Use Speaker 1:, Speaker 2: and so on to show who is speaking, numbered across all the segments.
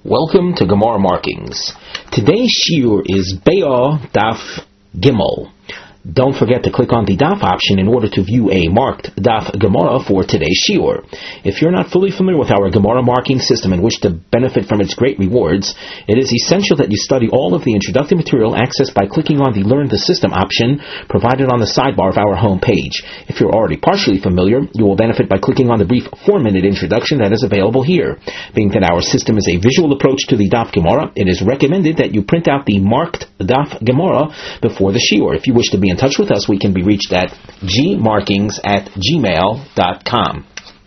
Speaker 1: Welcome to Gemara Markings. Today's shiur is Be'ah Daf Gimel. Don't forget to click on the Daf option in order to view a marked Daf Gemara for today's shiur. If you're not fully familiar with our Gemara marking system and wish to benefit from its great rewards, it is essential that you study all of the introductory material accessed by clicking on the Learn the System option provided on the sidebar of our home page. If you're already partially familiar, you will benefit by clicking on the brief 4-minute introduction that is available here. Being that our system is a visual approach to the Daf Gemara, it is recommended that you print out the marked Daf Gemara before the shiur. If you wish to be in touch with us, we can be reached at gmarkings@gmail.com.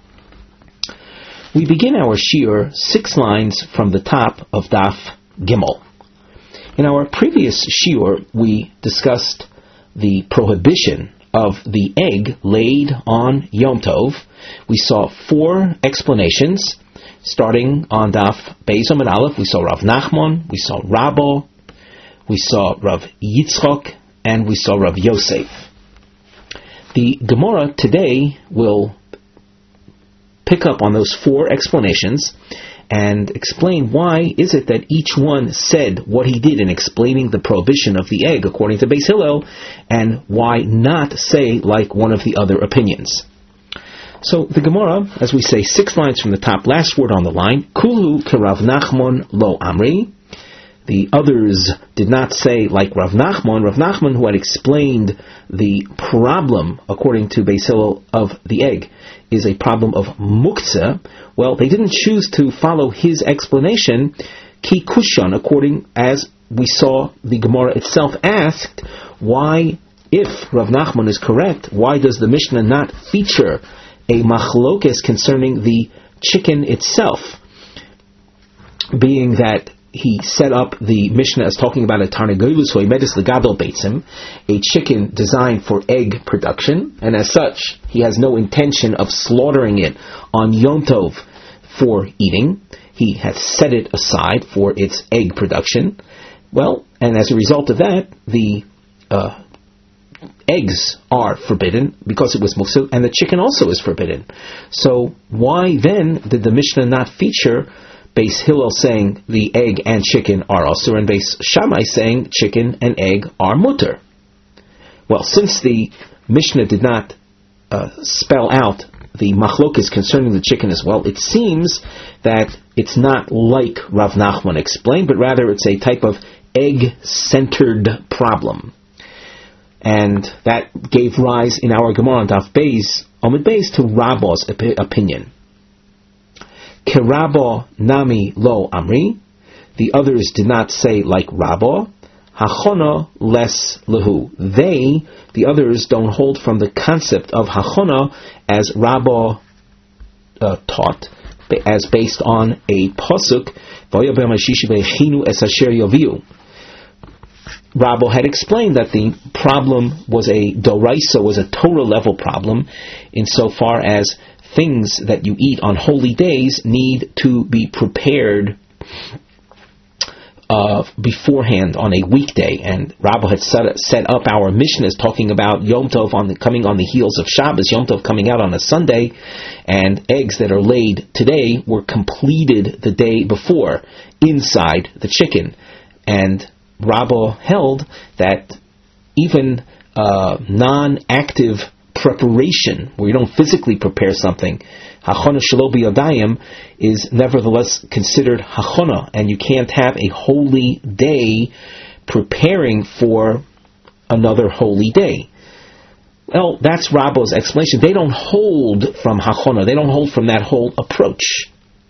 Speaker 1: We begin our shiur 6 lines from the top of Daf Gimel. In our previous shiur, we discussed the prohibition of the egg laid on Yom Tov. We saw 4 explanations. Starting on Daf Beis Amud Aleph, we saw Rav Nachman, we saw Rabbo, we saw Rav Yitzchok, and we saw Rav Yosef. The Gemara today will pick up on those 4 explanations and explain why is it that each one said what he did in explaining the prohibition of the egg according to Beis Hillel, and why not say like one of the other opinions. So the Gemara, as we say, 6 lines from the top, last word on the line, Kulu kerav Nachman lo amri. The others did not say like Rav Nachman. Rav Nachman, who had explained the problem, according to Beis Hillel, of the egg, is a problem of muktzah. Well, they didn't choose to follow his explanation, ki kushan, according as we saw the Gemara itself asked, why, if Rav Nachman is correct, why does the Mishnah not feature a machlokes concerning the chicken itself, being that he set up the Mishnah as talking about a tarnegolus hoimedis legadol beitzim, a chicken designed for egg production, and as such, he has no intention of slaughtering it on Yom Tov for eating. He has set it aside for its egg production. Well, and as a result of that, the eggs are forbidden because it was muktzah, and the chicken also is forbidden. So why then did the Mishnah not feature Beis Hillel saying the egg and chicken are asur, and Beis Shammai saying chicken and egg are mutter? Well, since the Mishnah did not spell out the machlokes concerning the chicken as well, it seems that it's not like Rav Nachman explained, but rather it's a type of egg-centered problem. And that gave rise in our Gemara on Daf Beis Amud Beis to Rabbo's opinion. Kerabbo nami lo amri. The others did not say like Rabbo. Hachona les lehu. They, the others, don't hold from the concept of hachona as Rabbo taught, as based on a pasuk. Rabbo had explained that the problem was a doraisa, was a Torah level problem, insofar as things that you eat on holy days need to be prepared beforehand on a weekday. And Rabbo had set up our Mishnahs talking about Yom Tov coming on the heels of Shabbos, Yom Tov coming out on a Sunday, and eggs that are laid today were completed the day before inside the chicken. And Rabbo held that even non-active preparation, where you don't physically prepare something, hachana shelo b'yadayim, is nevertheless considered hachana, and you can't have a holy day preparing for another holy day. Well, that's Rabbo's explanation. They don't hold from hachana, they don't hold from that whole approach.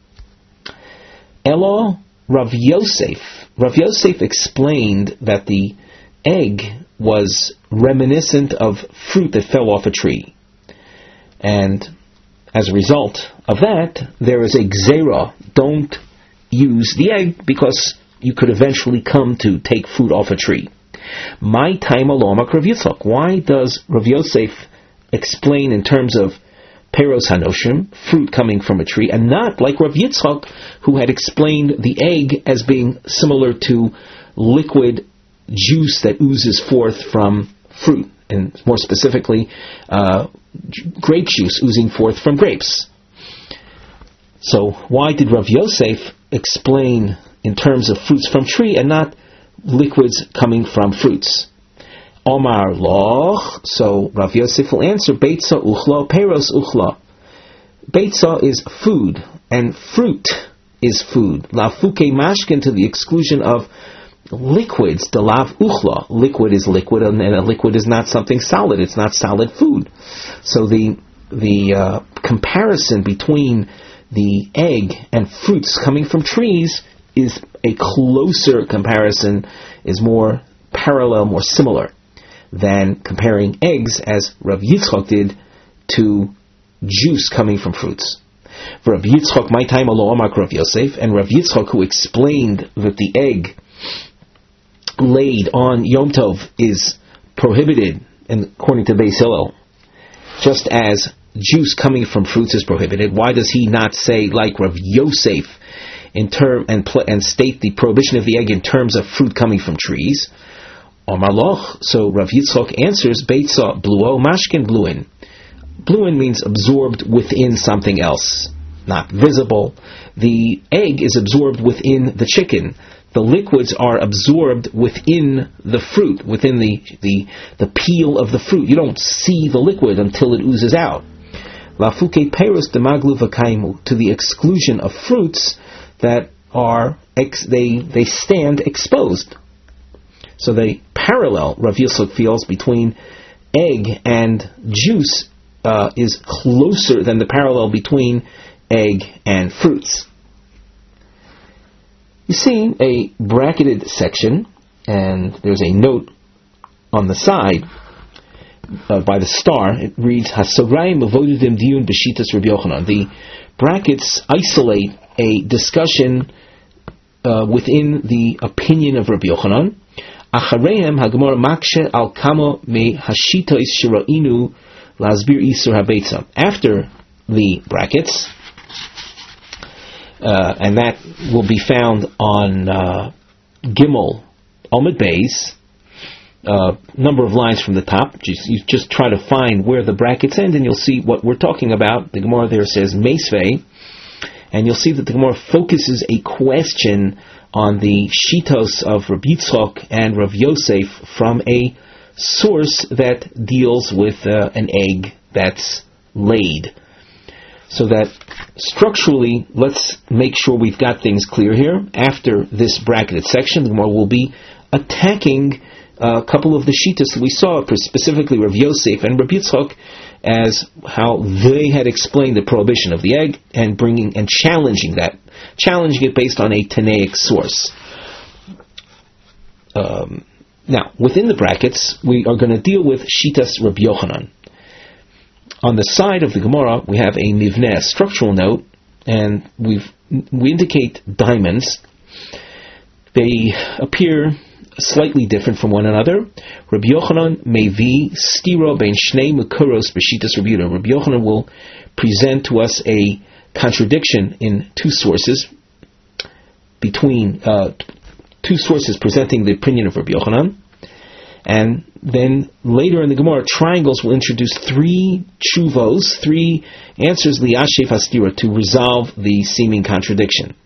Speaker 1: Elo Rav Yosef explained that the egg was reminiscent of fruit that fell off a tree. And as a result of that, there is a gzera, don't use the egg because you could eventually come to take fruit off a tree. My time alomak Rav Yitzchak. Why does Rav Yosef explain in terms of peros hanoshim, fruit coming from a tree, and not like Rav Yitzchak, who had explained the egg as being similar to liquid juice that oozes forth from fruit, and more specifically, grape juice oozing forth from grapes. So why did Rav Yosef explain in terms of fruits from tree and not liquids coming from fruits. Omar loch, so Rav Yosef will answer, Beitza uchla, Peros uchla. Beitza is food, and fruit is food. Lafuke mashkin, to the exclusion of liquids. Delav uchla, liquid is liquid, and a liquid is not something solid. It's not solid food. So the comparison between the egg and fruits coming from trees is a closer comparison, is more parallel, more similar than comparing eggs, as Rav Yitzchok did, to juice coming from fruits. Rav Yitzchok, my time alo amak Rav Yosef, and Rav Yitzchok, who explained that the egg laid on Yom Tov is prohibited, and according to Beis Hillel, just as juice coming from fruits is prohibited. Why does he not say, like Rav Yosef, and state the prohibition of the egg in terms of fruit coming from trees? Omar loch, so Rav Yitzchok answers, Beitza bluo mashkin bluin. Bluin means absorbed within something else, not visible. The egg is absorbed within the chicken. The liquids are absorbed within the fruit, within the peel of the fruit. You don't see the liquid until it oozes out. Lafuke peros demaglu v'kaimu, to the exclusion of fruits that are they stand exposed. So they parallel, Rav Yitzchok feels, between egg and juice is closer than the parallel between egg and fruits. You see a bracketed section, and there's a note on the side by the star. It reads, Hasograyim avodim diyun b'shitas Rabbi Yochanan. The brackets isolate a discussion within the opinion of Rabbi Yochanan. Achareihem haGemara makshe al kamo me hashitos shira'inu lasbir isur habeitza. After the brackets, and that will be found on Gimel Omid Beis, number of lines from the top. You just try to find where the brackets end, and you'll see what we're talking about. The Gemara there says Meisvei, and you'll see that the Gemara focuses a question on the shitos of Rav Yitzchok and Rav Yosef from a source that deals with an egg that's laid. So that structurally, let's make sure we've got things clear here. After this bracketed section, the Gemara will be attacking a couple of the shitas that we saw, specifically Rav Yosef and Rav Yitzchok, as how they had explained the prohibition of the egg and challenging it based on a Tanaic source. Now, within the brackets, we are going to deal with shitas Rabbi Yochanan. On the side of the Gemara, we have a nivneh, structural note, and we indicate diamonds. They appear slightly different from one another. Rabbi Yochanan mevi stira ben shnei mukuros b'shitas Rabbi Yehuda. Rabbi Yochanan will present to us a contradiction in two sources, between two sources presenting the opinion of Rabbi Yochanan. And then later in the Gemara, triangles will introduce three tshuvos, three answers li'ashev hastira, to resolve the seeming contradiction.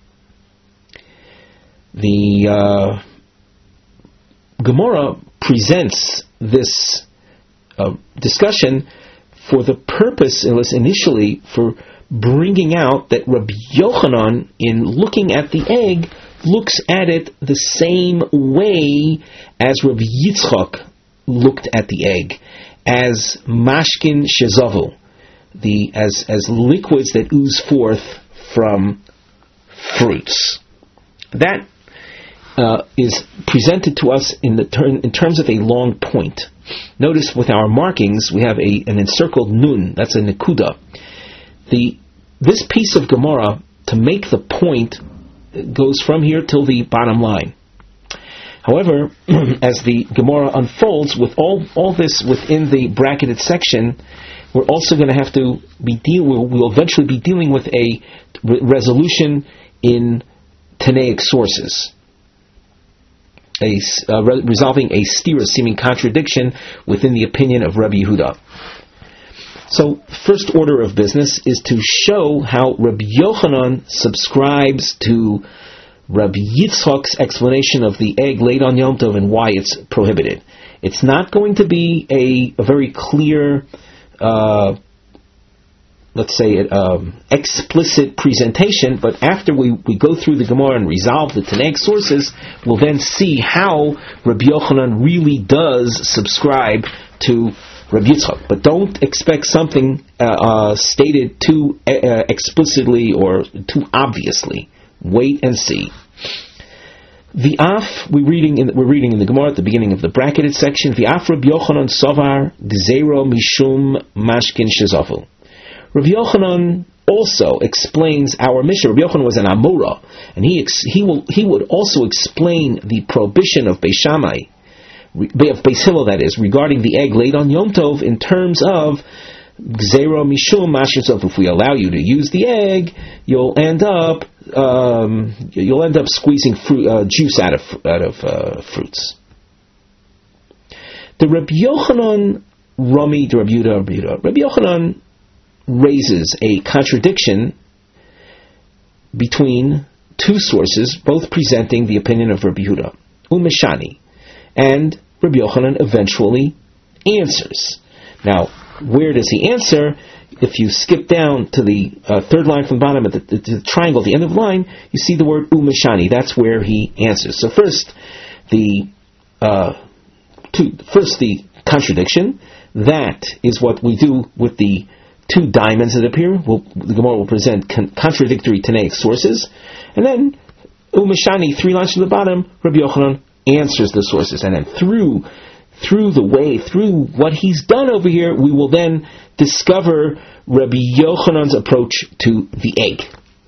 Speaker 1: The Gemara presents this discussion for the purpose, initially, for bringing out that Rabbi Yochanan, in looking at the egg, looks at it the same way as Rabbi Yitzchok looked at the egg, as mashkin shezavu, as liquids that ooze forth from fruits. That is presented to us in terms of a long point. Notice with our markings we have an encircled nun. That's a nekuda. This piece of Gemara, to make the point, goes from here till the bottom line. However, as the Gemara unfolds with all this within the bracketed section, we're also going to have to we'll eventually be dealing with a resolution in Tanaic sources, resolving a stira, seeming contradiction within the opinion of Rabbi Yehuda. So, first order of business is to show how Rabbi Yochanan subscribes to Rabbi Yitzchak's explanation of the egg laid on Yom Tov and why it's prohibited. It's not going to be a very clear, explicit presentation, but after we go through the Gemara and resolve the Tanaic sources, we'll then see how Rabbi Yochanan really does subscribe to Rabbi Yitzchak. But don't expect something stated too explicitly or too obviously. Wait and see. We're reading in the Gemara at the beginning of the bracketed section. V'af Rabbi Yochanan sovar gzeiro mishum mashkin shezavu. Rabbi Yochanan also explains our Mishnah. Rabbi Yochanan was an Amora, and he would also explain the prohibition of Beis Shammai, of Beis Hillel, that is, regarding the egg laid on Yom Tov in terms of Gzeiro Mishum Mashitov. If we allow you to use the egg, you'll end up squeezing juice out of fruits. The Rabbi Yochanan Rami, the Rabbi Yehuda. Rabbi Yochanan raises a contradiction between two sources, both presenting the opinion of Rabbi Yehuda, Umeshani, and Rabbi Yochanan eventually answers. Now, where does he answer? If you skip down to the third line from the bottom at the triangle at the end of the line, you see the word Umeshani. That's where he answers. So first the contradiction. That is what we do with the two diamonds that appear. The Gemara will present contradictory Tanaic sources, and then Umeshani, 3 lines from the bottom, Rabbi Yochanan answers the sources, and then through what he's done over here, we will then discover Rabbi Yochanan's approach to the egg.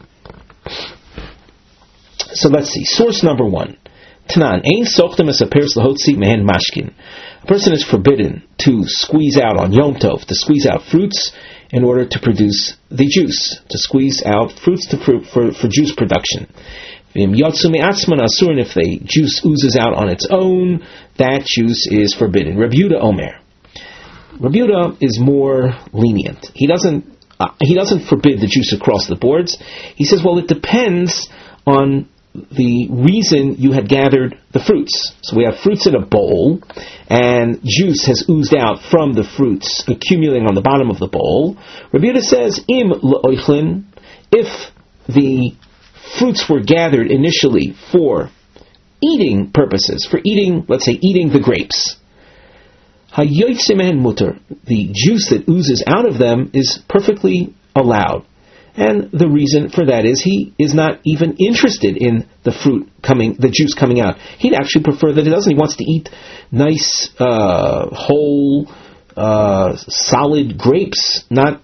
Speaker 1: So let's see. Source number 1. Tanan, ein sochtem es apers lahotzi mehen mashkin. A person is forbidden to squeeze out on Yom Tov, to squeeze out fruits in order to produce the juice, to squeeze out fruits for juice production. And if the juice oozes out on its own, that juice is forbidden. Rabbi Yehuda Omer. Rabbi Yehuda is more lenient. He doesn't forbid the juice across the boards. He says, well, it depends on the reason you had gathered the fruits. So we have fruits in a bowl, and juice has oozed out from the fruits, accumulating on the bottom of the bowl. Rabbi Yehuda says, im le'oichlin, if the fruits were gathered initially for eating purposes, for eating, let's say, eating the grapes, hayoytze mehen muter, the juice that oozes out of them is perfectly allowed. And the reason for that is he is not even interested in the juice coming out. He'd actually prefer that it doesn't. He wants to eat nice, whole, solid grapes, not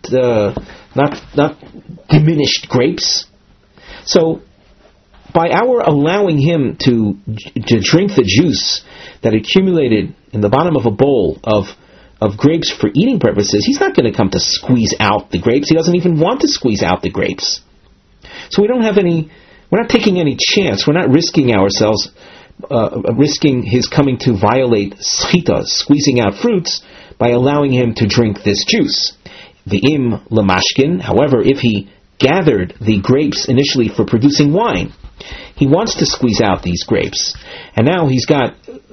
Speaker 1: diminished grapes. So, by our allowing him to drink the juice that accumulated in the bottom of a bowl of grapes for eating purposes, he's not going to come to squeeze out the grapes. He doesn't even want to squeeze out the grapes. So we're not taking any chance. We're not risking ourselves, risking his coming to violate schita, squeezing out fruits, by allowing him to drink this juice. The im lamashkin, however, if he gathered the grapes initially for producing wine, he wants to squeeze out these grapes, and now he's got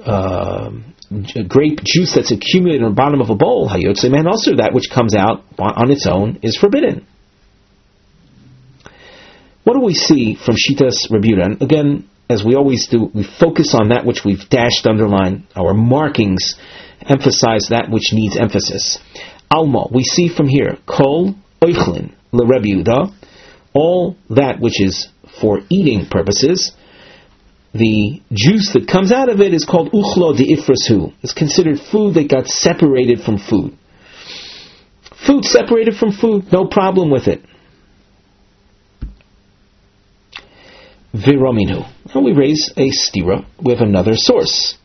Speaker 1: grape juice that's accumulated on the bottom of a bowl, hayotze man, also that which comes out on its own is forbidden. What do we see from Shitas Rabbi Yehuda? And again, as we always do, we focus on that which we've dashed, underlined. Our markings emphasize that which needs emphasis. Alma, we see from here, kol oichlin Rabbi Yehuda, all that which is for eating purposes, the juice that comes out of it is called uchlo de'ifrasu. It's considered food that got separated from food. Food separated from food, no problem with it. Viraminu. Now we raise a stira with another source.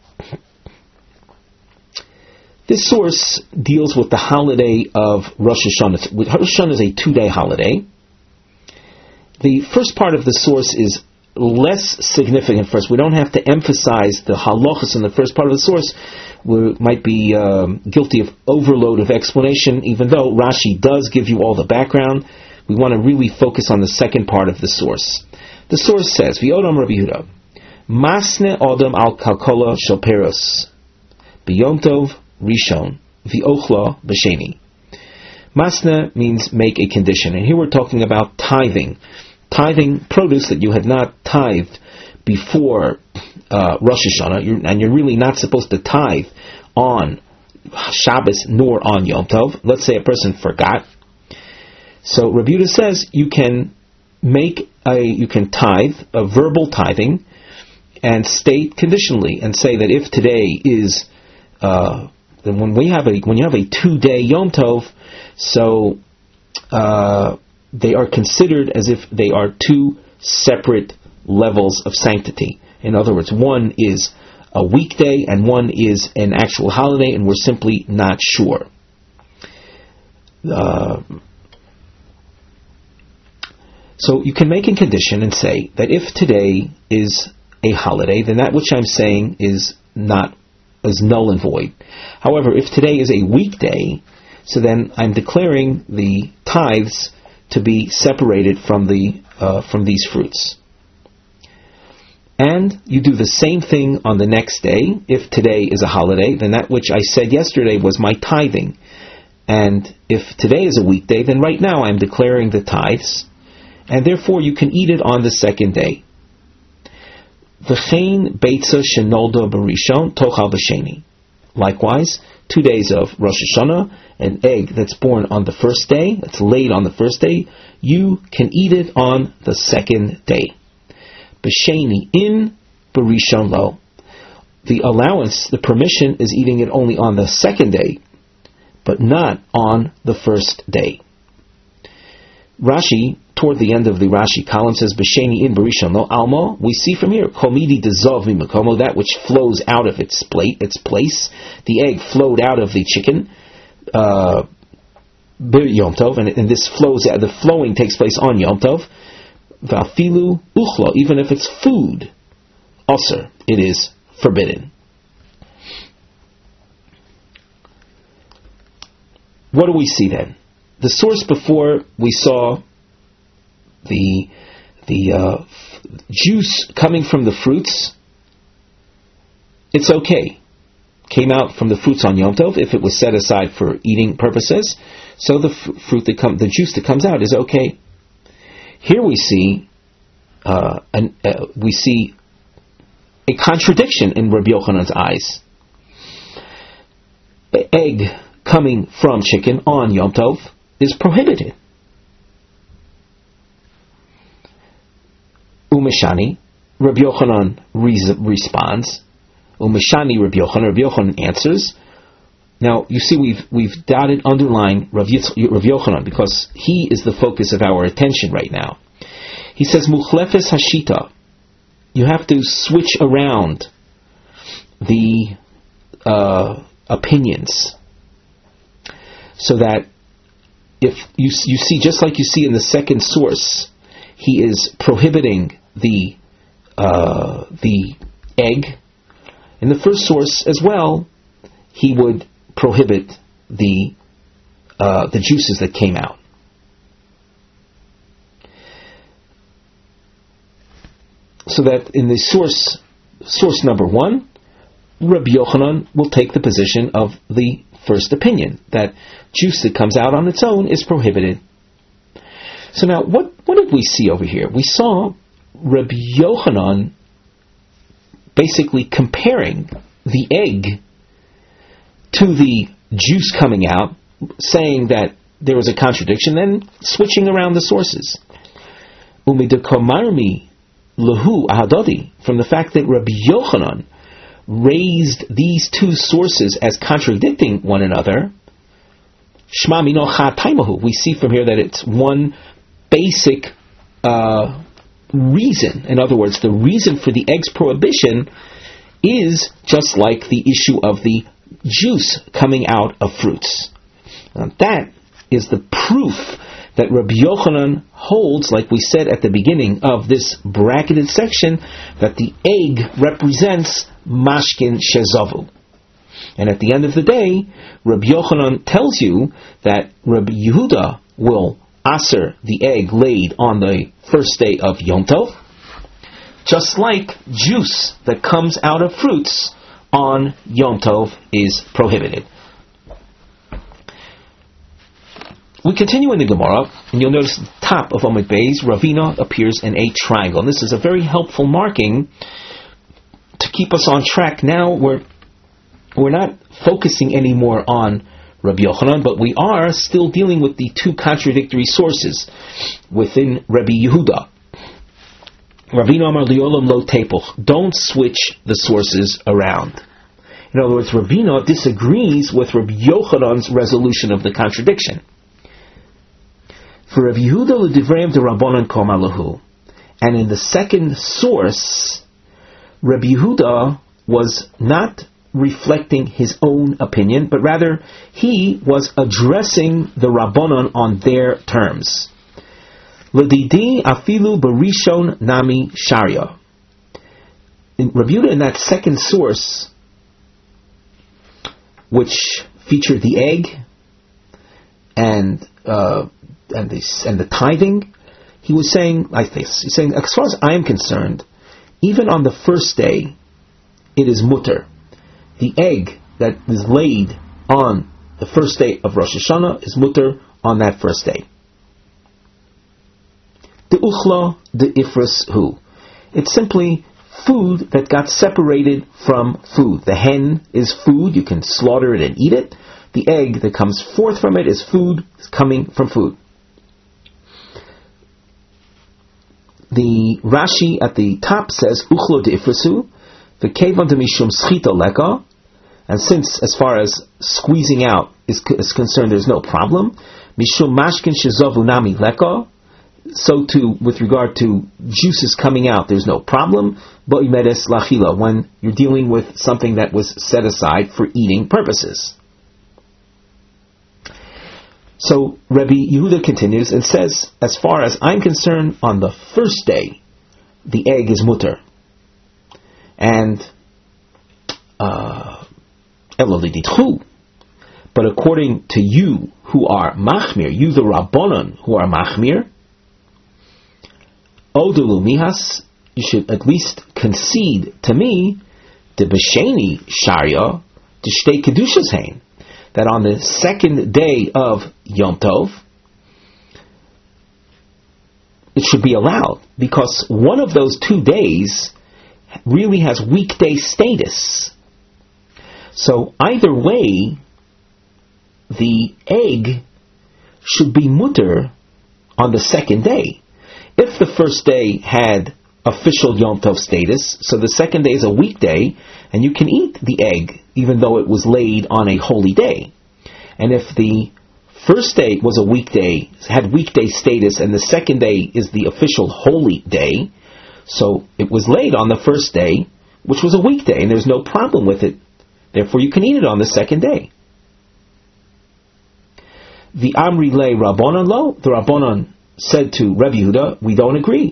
Speaker 1: This source deals with the holiday of Rosh Hashanah. Rosh Hashanah is a 2-day holiday. The first part of the source is less significant for us. We don't have to emphasize the halachas in the first part of the source. We might be guilty of overload of explanation, even though Rashi does give you all the background. We want to really focus on the second part of the source. The source says, V'odam Rabbi Yehuda, Masne Odam al Kalkola Shel Peros, B'Yom Tov Rishon, V'Ochla B'Sheni. Masne means make a condition, and here we're talking about tithing. Tithing produce that you had not tithed before Rosh Hashanah, and you're really not supposed to tithe on Shabbos nor on Yom Tov. Let's say a person forgot. So Rabbi Yehuda says you can tithe a verbal tithing and state conditionally and say that if today is then when you have a 2-day Yom Tov, so they are considered as if they are two separate levels of sanctity. In other words, one is a weekday and one is an actual holiday, and we're simply not sure. So you can make a condition and say that if today is a holiday, then that which I'm saying is null and void. However, if today is a weekday, so then I'm declaring the tithes to be separated from these fruits. And you do the same thing on the next day. If today is a holiday, then that which I said yesterday was my tithing. And if today is a weekday, then right now I'm declaring the tithes, and therefore you can eat it on the second day. V'chein beitza shenolda b'rishon tochal b'sheni. Likewise, 2 days of Rosh Hashanah, an egg that's born on the first day, that's laid on the first day, you can eat it on the second day. B'sheni in, b'rishon lo. The allowance, the permission, is eating it only on the second day, but not on the first day. Rashi, toward the end of the Rashi column, says, B'sheni in b'rishon lo alma. We see from here, komidi dezov mimakomo, that which flows out of its place. The egg flowed out of the chicken, Yom Tov, and this flows out, the flowing takes place on Yom Tov. V'afilu uchlo, even if it's food, aser, it is forbidden. What do we see then? The source before, we saw the juice coming from the fruits. It's okay. Came out from the fruits on Yom Tov if it was set aside for eating purposes. So the the juice that comes out is okay. Here we see a contradiction in Rabbi Yochanan's eyes. Egg coming from chicken on Yom Tov is prohibited. Umeshani, Rabbi Yochanan responds. Umeshani, Rabbi Yochanan answers. Now, you see, we've dotted, underlined Rav Yochanan because he is the focus of our attention right now. He says, Muchlefes Hashita. You have to switch around the opinions, so that if you see, just like you see in the second source, he is prohibiting the egg. In the first source as well, he would prohibit the juices that came out. So that in the source number 1, Rabbi Yochanan will take the position of the first opinion, that juice that comes out on its own is prohibited. So now, what did we see over here? We saw Rabbi Yochanan basically comparing the egg to the juice coming out, saying that there was a contradiction, then switching around the sources. Umidekomarmi lahu ahadodi, from the fact that Rabbi Yochanan raised these two sources as contradicting one another, Shma mino chataimahu. We see from here that it's one basic reason. In other words, the reason for the egg's prohibition is just like the issue of the juice coming out of fruits. Now, that is the proof that Rabbi Yochanan holds, like we said at the beginning of this bracketed section, that the egg represents mashkin shezavu. And at the end of the day, Rabbi Yochanan tells you that Rabbi Yehuda will aser the egg laid on the first day of Yom Tov, just like juice that comes out of fruits on Yom Tov is prohibited. We continue in the Gemara, and you'll notice at the top of Amud Beis, Ravina appears in a triangle. And this is a very helpful marking to keep us on track. Now we're not focusing anymore on Rabbi Yochanan, but we are still dealing with the two contradictory sources within Rabbi Yehuda. Ravina Amar Liolam Lo Tepuch. Don't switch the sources around. In other words, Ravina disagrees with Rabbi Yochanan's resolution of the contradiction. For Rabbi Yehuda l'divrayim de Rabbanan kol malahu, and in the second source, Rabbi Yehuda was not reflecting his own opinion, but rather he was addressing the Rabbanan on their terms. L'didi afilu barishon nami sharia. Rabbi Yehuda, in that second source, which featured the egg and the tithing, he was saying like this. He's saying, as far as I am concerned, even on the first day, it is mutter. The egg that is laid on the first day of Rosh Hashanah is mutter on that first day. The uchla, the ifras hu. It's simply food that got separated from food. The hen is food, you can slaughter it and eat it. The egg that comes forth from it is food coming from food. The Rashi at the top says, Uchlo de ifrasu, v'kevan de mishum schita leka, and since, as far as squeezing out is concerned, there's no problem. Mishum mashkin shezavu nami leka, so too, with regard to juices coming out, there's no problem. Bo'imedes lachila, when you're dealing with something that was set aside for eating purposes. So Rabbi Yehuda continues and says, as far as I'm concerned, on the first day, the egg is mutter. And eloliditchu. But according to you who are machmir, you the Rabbanon who are machmir, odulu mihas, you should at least concede to me, the b'sheni sharia, to shtei kedushas hain, that on the second day of Yom Tov, it should be allowed, because one of those 2 days really has weekday status. So either way, the egg should be mutter on the second day. If the first day had official Yom Tov status, so the second day is a weekday, and you can eat the egg even though it was laid on a holy day. And if the first day was a weekday, had weekday status, and the second day is the official holy day, so it was laid on the first day, which was a weekday, and there's no problem with it. Therefore, you can eat it on the second day. The Amri Le Rabbanan Lo, the Rabbanan said to Rabbi Yehuda, we don't agree.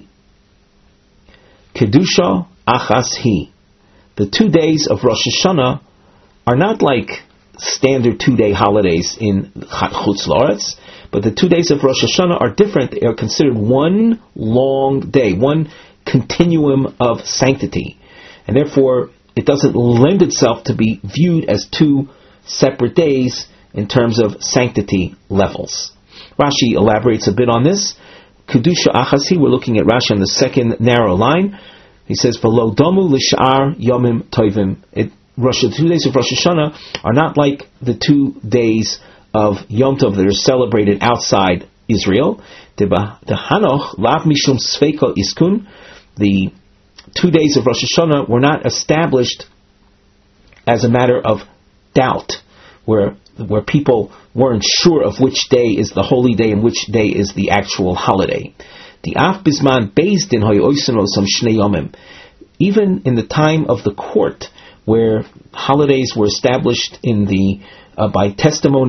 Speaker 1: Kedusha achas hi. The 2 days of Rosh Hashanah are not like standard 2-day holidays in Chutz La'aretz, but the 2 days of Rosh Hashanah are different. They are considered one long day, one continuum of sanctity. And therefore, it doesn't lend itself to be viewed as 2 separate days in terms of sanctity levels. Rashi elaborates a bit on this. Kedusha achasi, we're looking at Rashi on the second narrow line. He says, "V'lo domu l'shar yomim tovim." The 2 days of Rosh Hashanah are not like the 2 days of Yom Tov that are celebrated outside Israel. The Hanoch lav mishum sveika iskun. The 2 days of Rosh Hashanah were not established as a matter of doubt, where people weren't sure of which day is the holy day and which day is the actual holiday. The af bisman beis din hoyoisen osam shnei yomim. Even in the time of the court, where holidays were established in the by testimony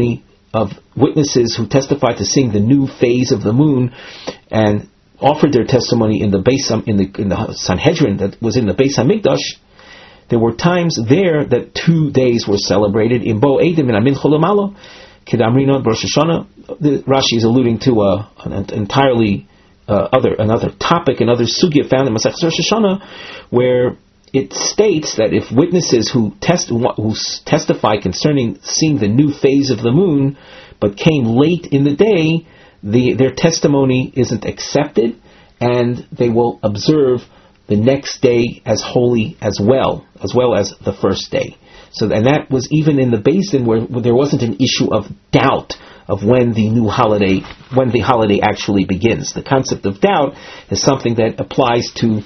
Speaker 1: of witnesses who testified to seeing the new phase of the moon and offered their testimony in the Sanhedrin that was in the Beis Hamikdash, there were times there that 2 days were celebrated in Bo Eidim and Amin Cholamalo, Kedamrina Rosh Hashanah. Rashi is alluding to an entirely another topic, another sugya found in Masechus Rosh Hashanah, where it states that if witnesses who testify concerning seeing the new phase of the moon, but came late in the day, their testimony isn't accepted, and they will observe the next day as holy as well as the first day. So, and that was even in the basin where there wasn't an issue of doubt of when the holiday actually begins. The concept of doubt is something that applies to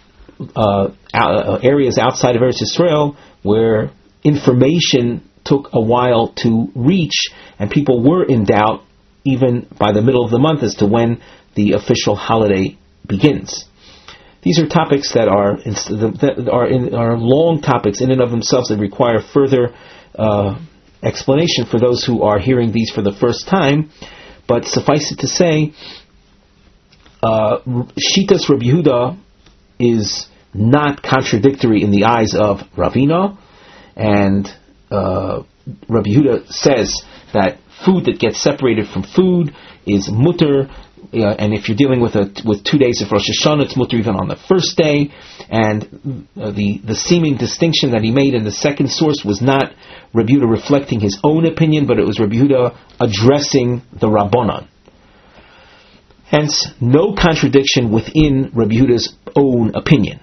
Speaker 1: areas outside of Eretz Yisrael where information took a while to reach, and people were in doubt even by the middle of the month as to when the official holiday begins. These are topics that are long topics in and of themselves that require further explanation for those who are hearing these for the first time. But suffice it to say, Shitas Rabbi Yehuda is not contradictory in the eyes of Ravina, and Rabbi Yehuda says that food that gets separated from food is mutter, and if you're dealing with 2 days of Rosh Hashanah, it's mutter even on the first day. And the seeming distinction that he made in the second source was not Rabbi Yehuda reflecting his own opinion, but it was Rabbi Yehuda addressing the Rabbanan. Hence, no contradiction within Rabbi Yehuda's own opinion.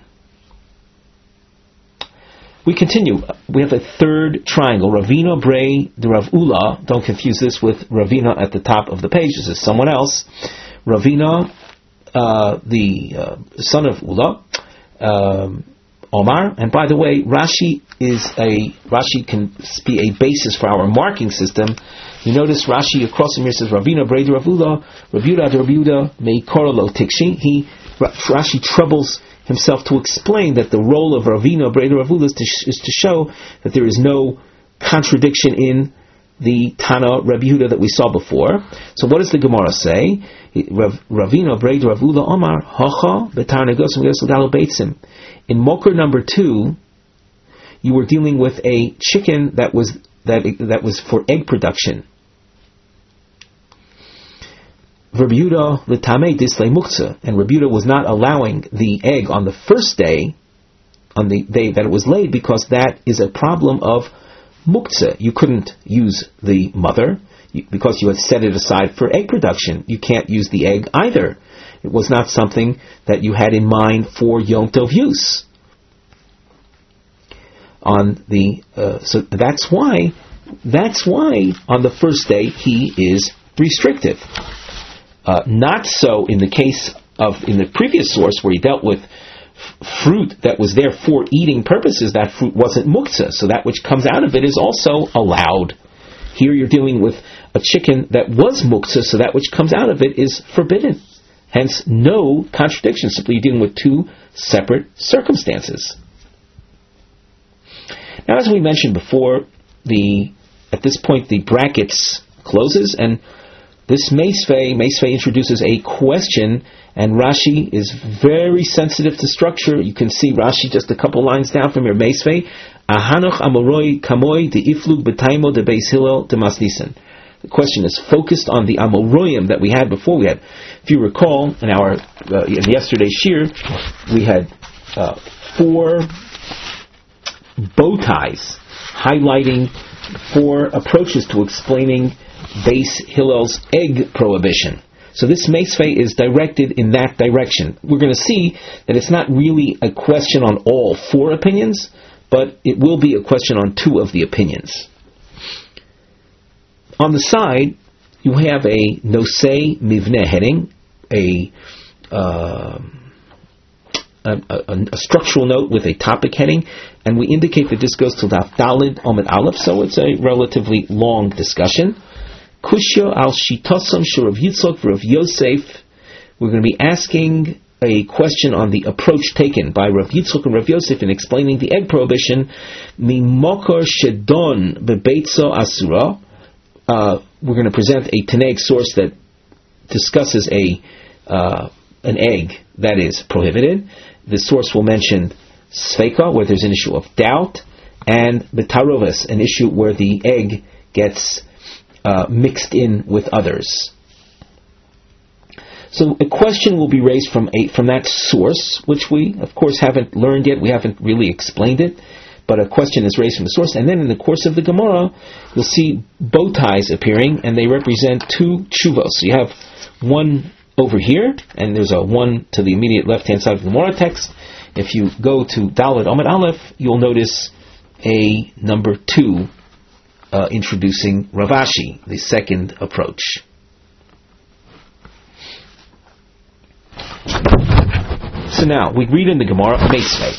Speaker 1: We continue. We have a third triangle, Ravina Brei de Rav Ula. Don't confuse this with Ravina at the top of the page. This is someone else. Ravina, the son of Ula, Omar. And by the way, Rashi can be a basis for our marking system. You notice Rashi across from here says Ravina Brei de Rav Ula, Rav Yehuda de Rav Yehuda Meikorlo Tikshi. Rashi troubles himself to explain that the role of Ravina Brei de Rav Ula is to show that there is no contradiction in the Tana Rabbi Yehuda that we saw before. So what does the Gemara say? Ravina Brei de Rav Ula Omar Hacha Betarnegos Galo Beitzim. In Mokar number 2, you were dealing with a chicken that was for egg production. Rabbi Yehuda l'tamei dislei muktzah, and Rabbi Yehuda was not allowing the egg on the first day, on the day that it was laid, because that is a problem of muktzah. You couldn't use the mother because you had set it aside for egg production. You can't use the egg either. It was not something that you had in mind for Yom Tov use. So that's why on the first day he is restrictive. Not so in the case in the previous source where he dealt with fruit that was there for eating purposes. That fruit wasn't muktzah, so that which comes out of it is also allowed. Here you're dealing with a chicken that was muktzah, so that which comes out of it is forbidden. Hence, no contradiction. Simply you're dealing with two separate circumstances. Now, as we mentioned before, at this point the brackets closes, and this Meisvei introduces a question, and Rashi is very sensitive to structure. You can see Rashi just a couple lines down from your Meisvei. Ahanoch amoroi kamoi de iflug betaimo de Beis Hillel de Masnisan. The question is focused on the Amoroyim that we had before. We had, if you recall, in yesterday's shir, we had 4 bow ties highlighting 4 approaches to explaining Beis Hillel's egg prohibition. So this Meisvei is directed in that direction. We're going to see that it's not really a question on all 4 opinions, but it will be a question on 2 of the opinions. On the side, you have a Nosei Mivneh heading, a structural note with a topic heading, and we indicate that this goes to Daf Dalid Omid Aleph, so it's a relatively long discussion. Kushya al Shitosam Shurav Yitzchok Rav Yosef. We're going to be asking a question on the approach taken by Rav Yitzchok and Rav Yosef in explaining the egg prohibition. Mimokor Shedon Bebeitzo Asura. we're going to present a Tanaic source that discusses an egg that is prohibited. The source will mention Sveika, where there's an issue of doubt, and Betarovis, an issue where the egg gets mixed in with others. So a question will be raised from that source, which we, of course, haven't learned yet. We haven't really explained it, but a question is raised from the source. And then in the course of the Gemara, you'll see bow ties appearing, and they represent two tshuvos. So you have one over here, and there's a one to the immediate left-hand side of the Gemara text. If you go to Dalet Amud Aleph, you'll notice a number 2 introducing Rav Ashi, the second approach. So now, we read in the Gemara, Meisvei.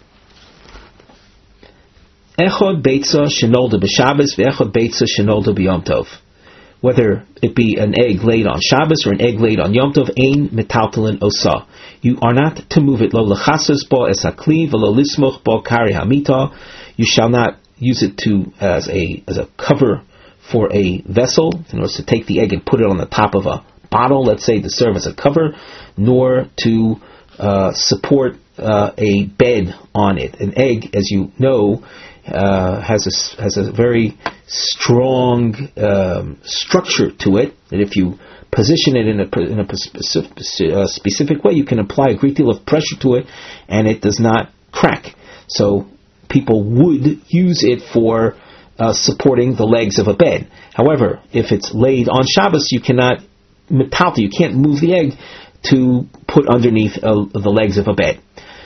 Speaker 1: Echod beitza shenolda b'Shabbos ve'echod beitza shenolda b'Yom Tov. Whether it be an egg laid on Shabbos or an egg laid on Yom Tov, ein metaltalin osa. You are not to move it. Lo lechasos bo es hakli v'lo lismoch bo kari hamita. You shall not use it as a cover for a vessel, in order to take the egg and put it on the top of a bottle, let's say, to serve as a cover, nor to support a bed on it. An egg, as you know, has a very strong structure to it, that if you position it in a specific way, you can apply a great deal of pressure to it, and it does not crack. So people would use it for supporting the legs of a bed. However, if it's laid on Shabbos, you can't move the egg to put underneath the legs of a bed.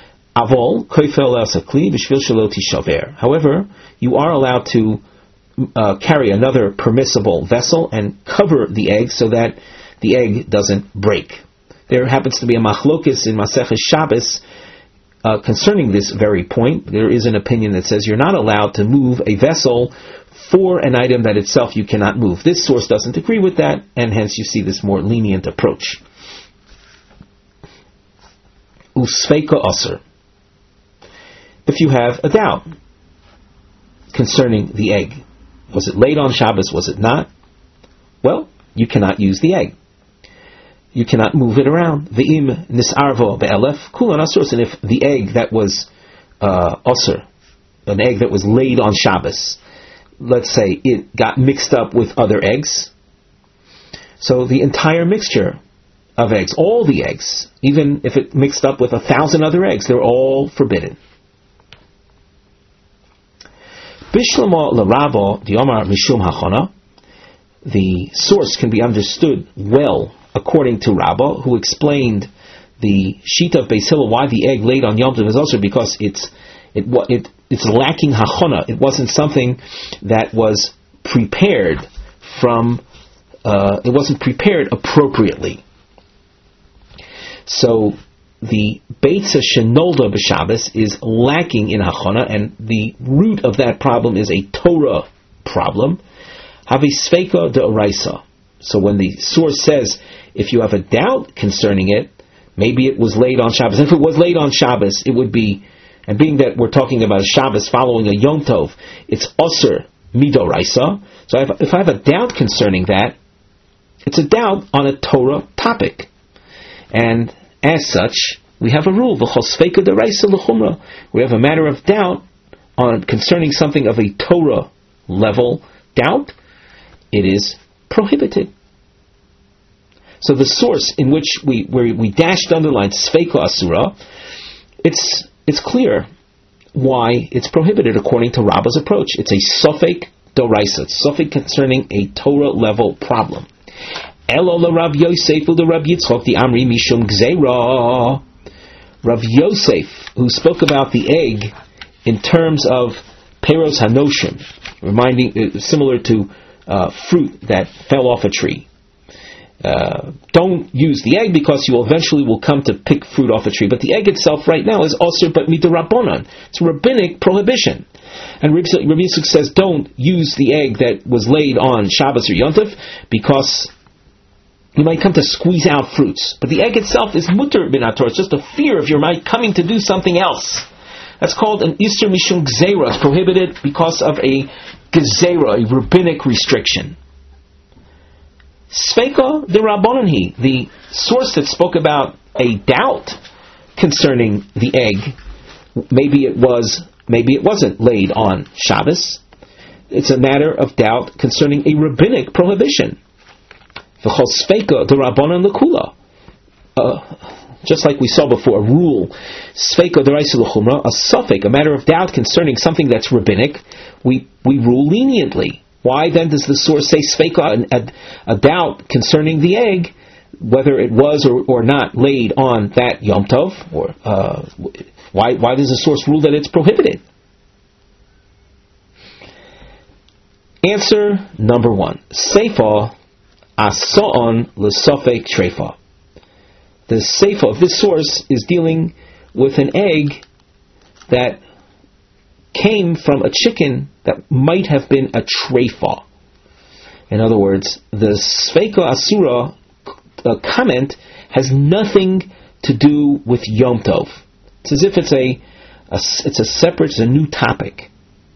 Speaker 1: However, you are allowed to carry another permissible vessel and cover the egg so that the egg doesn't break. There happens to be a machlokis in Maseches Shabbos concerning this very point. There is an opinion that says you're not allowed to move a vessel for an item that itself you cannot move. This source doesn't agree with that, and hence you see this more lenient approach. Usveika aser. If you have a doubt concerning the egg, was it laid on Shabbos, was it not? Well, you cannot use the egg. You cannot move it around. V'im nisarvo be'elef kulan asur. And if the egg that was asur, an egg that was laid on Shabbos, let's say it got mixed up with other eggs, so the entire mixture of eggs, all the eggs, even if it mixed up with 1,000 other eggs, they're all forbidden. Bishlama l'Rabba diomar mishum hachana. The source can be understood well according to Rabbah, who explained the sheet of Beis Hillel, why the egg laid on Yom Tov is also because it's lacking hachana. It wasn't something that was prepared it wasn't prepared appropriately. So the Beitza Shenolda b'Shabbos is lacking in hachana, and the root of that problem is a Torah problem. Havi Sveika de'oraisa. So when the source says, if you have a doubt concerning it, maybe it was laid on Shabbos. If it was laid on Shabbos, it would be, and being that we're talking about Shabbos following a Yom Tov, it's Osir Midoraisa. So if I have a doubt concerning that, it's a doubt on a Torah topic. And as such, we have a rule, v'chosfeika deraisa l'chumra. We have a matter of doubt concerning something of a Torah level doubt. It is prohibited. So the source in which we dashed underlined sfeika asura, it's clear why it's prohibited according to Rabbah's approach. It's a sofek doraisa, sofek concerning a Torah level problem. Elo Rav Yosef the Rav Yitzchok the Amri Mishum Gzeira. Rav Yosef, who spoke about the egg in terms of Peros Hanoshim, similar to fruit that fell off a tree. Don't use the egg because you eventually will come to pick fruit off a tree. But the egg itself right now is osir but midrabanan. It's a rabbinic prohibition. And Rabbi Yitzchak says don't use the egg that was laid on Shabbos or Yom Tov because you might come to squeeze out fruits. But the egg itself is mutter bin haTorah. It's just a fear of your mind coming to do something else. That's called an Isser Mishum Gzeira. It's prohibited because of a Gezerah, a rabbinic restriction. Sveika the Rabbanan, the source that spoke about a doubt concerning the egg, maybe it wasn't laid on Shabbos. It's a matter of doubt concerning a rabbinic prohibition. V'chol Sveika the Rabbanan l'kula. Just like we saw before, a rule, Sveika d'oraisa l'chumra, a suffix, a matter of doubt concerning something that's rabbinic, we rule leniently. Why then does the source say Sveika, a doubt concerning the egg, whether it was or not laid on that Yom Tov? Or why does the source rule that it's prohibited? Answer number 1. Seifa asa'on l'safek treifa. The seifa of this source is dealing with an egg that came from a chicken that might have been a treifa. In other words, the Sveika Asura comment has nothing to do with Yom Tov. It's as if it's a new topic.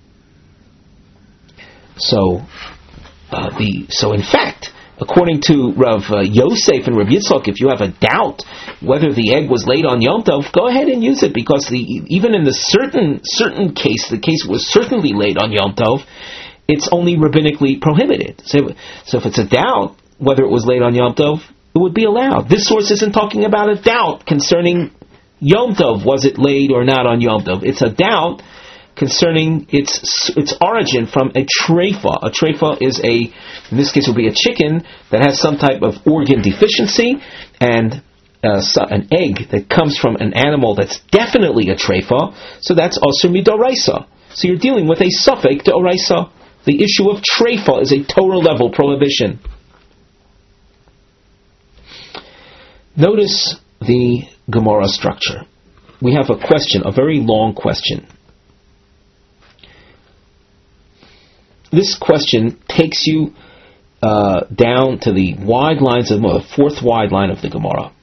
Speaker 1: So in fact, according to Rav Yosef and Rav Yitzchak, if you have a doubt whether the egg was laid on Yom Tov, go ahead and use it, because even in the certain case, the case was certainly laid on Yom Tov, it's only rabbinically prohibited. So if it's a doubt whether it was laid on Yom Tov, it would be allowed. This source isn't talking about a doubt concerning Yom Tov, was it laid or not on Yom Tov. It's a doubt concerning its origin from a treifa. A treifa is in this case would be a chicken that has some type of organ deficiency, and an egg that comes from an animal that's definitely a treifa, so that's also midoraisa. So you're dealing with a suffix to oraisa. The issue of treifa is a Torah level prohibition. Notice the Gemara structure. We have a question, a very long question. This question takes you down to the wide lines of the fourth wide line of the Gemara.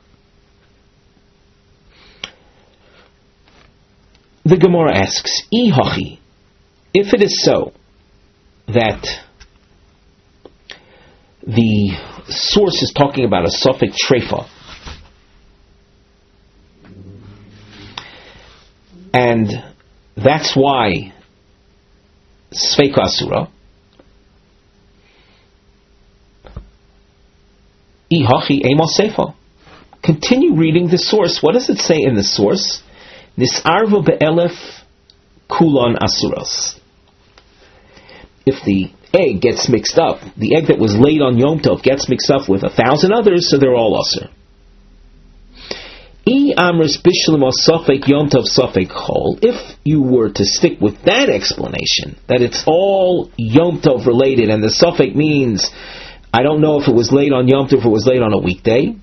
Speaker 1: The Gemara asks, Ihachi, if it is so that the source is talking about a suffix treifa, and that's why Sveika Asura, Ihachi Amos Seifa. Continue reading the source. What does it say in the source? Nisarva be'elef kulon asuras. If the egg gets mixed up, the egg that was laid on Yom Tov gets mixed up with 1,000 others, so they're all asur. If you were to stick with that explanation, that it's all Yom Tov related, and the suffix means, I don't know if it was laid on Yom Tov, if it was laid on a weekday,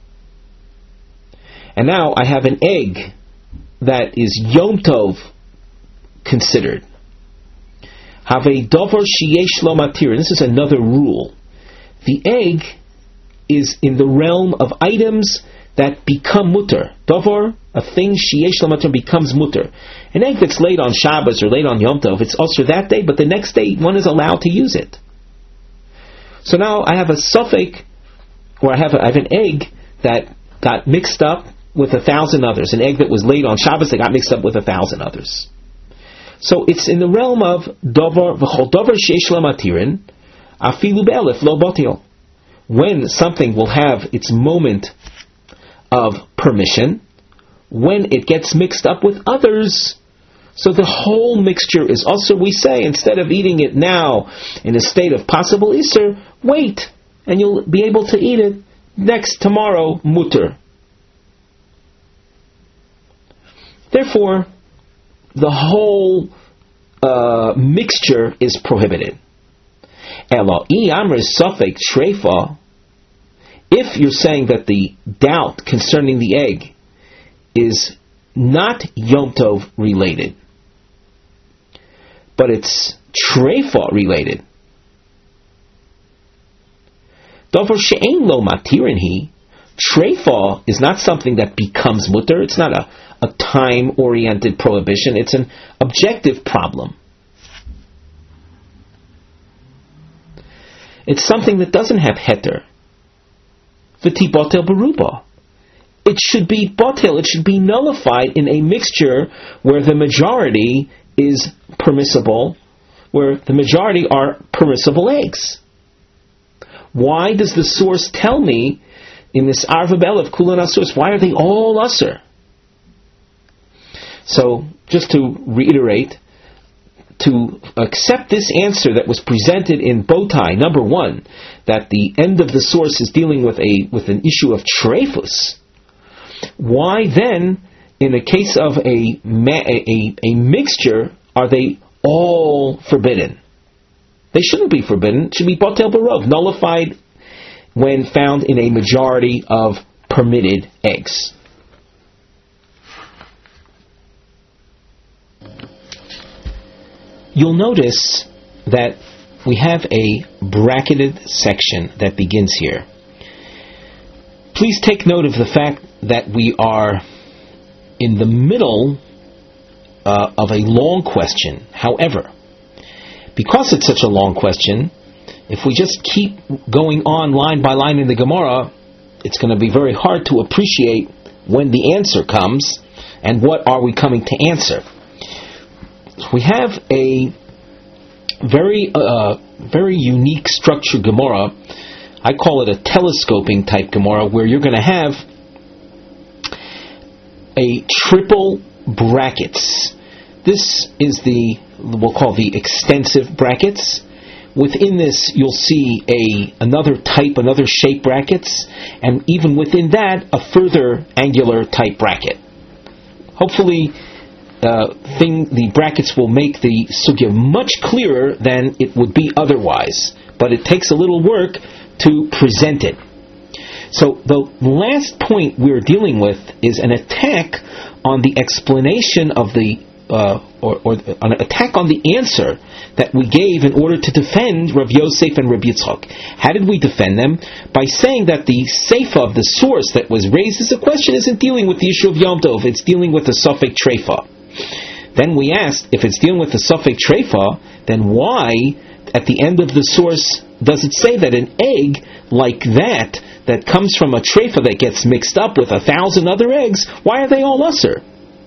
Speaker 1: and now I have an egg that is Yom Tov considered. Have a davar sheyesh lo matir. This is another rule. The egg is in the realm of items that become mutter. Davar, a thing sheyesh lo matir, becomes mutter. An egg that's laid on Shabbos or laid on Yom Tov, it's also that day, but the next day one is allowed to use it. So now I have a suffix, or I have an egg that got mixed up with 1,000 others. An egg that was laid on Shabbos that got mixed up with 1,000 others. So it's in the realm of davar v'chol davar sheish lo matirin afilu be'elef lo batil. When something will have its moment of permission, when it gets mixed up with others, so the whole mixture is also, we say, instead of eating it now in a state of possible isur, wait, and you'll be able to eat it tomorrow, mutter. Therefore, the whole mixture is prohibited. If you're saying that the doubt concerning the egg is not Yom Tov related, but it's treifa related, davar she'ein lo matirin hi, treifa is not something that becomes mutter. It's not a time-oriented prohibition. It's an objective problem. It's something that doesn't have heter. V'ti botel beruba. It should be botel, it should be nullified in a mixture where the majority is permissible, where the majority are permissible eggs. Why does the source tell me in this Arva B'Elev Kulan Asur, why are they all Asur? So, just to reiterate, to accept this answer that was presented in Botai, number one, that the end of the source is dealing with an issue of treifus, why then, in the case of a mixture, are they all forbidden? They shouldn't be forbidden. It should be botel barov, nullified when found in a majority of permitted eggs. You'll notice that we have a bracketed section that begins here. Please take note of the fact that we are in the middle of a long question. However, because it's such a long question, if we just keep going on line by line in the Gemara, it's going to be very hard to appreciate when the answer comes and what are we coming to answer. We have a very unique structured Gemara. I call it a telescoping type Gemara, where you're going to have a triple brackets. This is we'll call the extensive brackets. Within this, you'll see another shape brackets, and even within that, a further angular type bracket. Hopefully, the brackets will make the sugya much clearer than it would be otherwise, but it takes a little work to present it. So the last point we're dealing with is an attack on the explanation of or an attack on the answer that we gave in order to defend Rav Yosef and Rav Yitzchak. How did we defend them? By saying that the seifa of the source that was raised as a question isn't dealing with the issue of Yom Tov, it's dealing with the Safek Treifa. Then we asked, if it's dealing with the Safek Treifa, then why, at the end of the source, does it say that an egg like that comes from a treifa that gets mixed up with 1,000 other eggs, why are they all usher?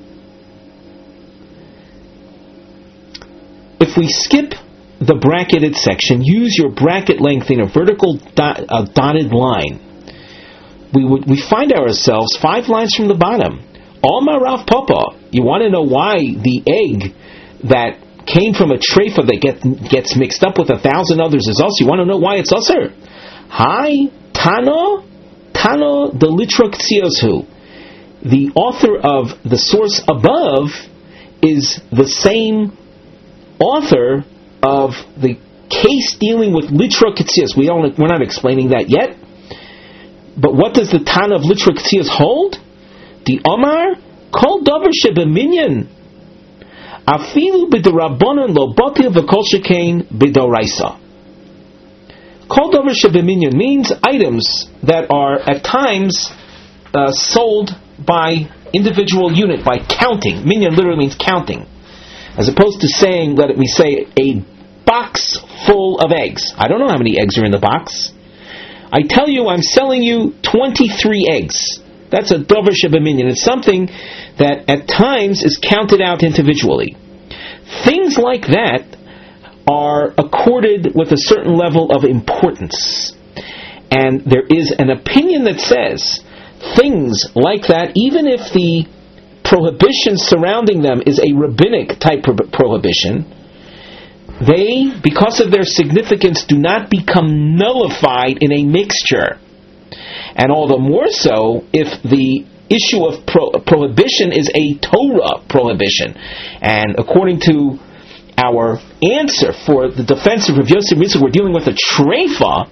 Speaker 1: If we skip the bracketed section, use your bracket length in a vertical dotted line, we find ourselves 5 lines from the bottom. Alma Rav Papa, you want to know why the egg that came from a treifa that gets mixed up with 1,000 others is also, you want to know why it's usher? Hi, Tano the Litra Ktzioshu. The author of the source above is the same author of the case dealing with Litra Ktzios. We're not explaining that yet. But what does the Tana of Litra Ktzios hold? The Omar Kol Davar Shebeminyan Afilu B'Derabanan Lo Batil V'Kol Shekain B'Doraisa. Kol Davar Shebeminyan means items that are at times sold by individual unit, by counting. Minyan literally means counting. As opposed to saying, let me say, a box full of eggs. I don't know how many eggs are in the box. I tell you, I'm selling you 23 eggs. That's a Dover Shebeminyan. It's something that at times is counted out individually. Things like that are accorded with a certain level of importance. And there is an opinion that says things like that, even if the prohibition surrounding them is a rabbinic type prohibition, they, because of their significance, do not become nullified in a mixture. And all the more so if the issue of prohibition is a Torah prohibition. And according to our answer for the defense of Rav Yosef Mitzvah, we're dealing with a treifa.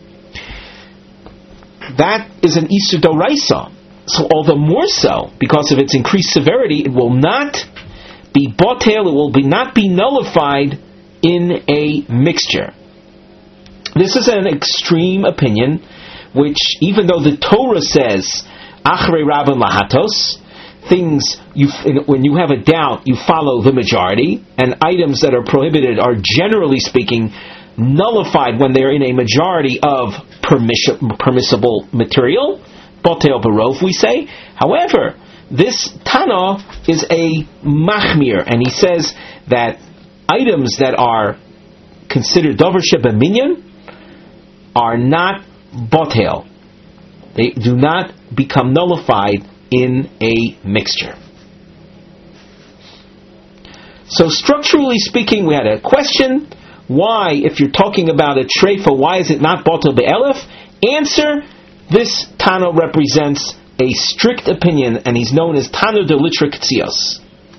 Speaker 1: That is an Isur Doraisa. So all the more so, because of its increased severity, it will not be botel, it will not be nullified in a mixture. This is an extreme opinion, which even though the Torah says, Achrei Rabban Lahatos, things, when you have a doubt, you follow the majority, and items that are prohibited are generally speaking nullified when they're in a majority of permissible material. Botel barov, we say. However, this Tana is a machmir, and he says that items that are considered davar shebeminyan are not botel. They do not become nullified in a mixture. So structurally speaking, we had a question: why, if you're talking about a treifa, why is it not botel be'elef? Answer: this Tana represents a strict opinion, and he's known as Tana de Litra Ktzios.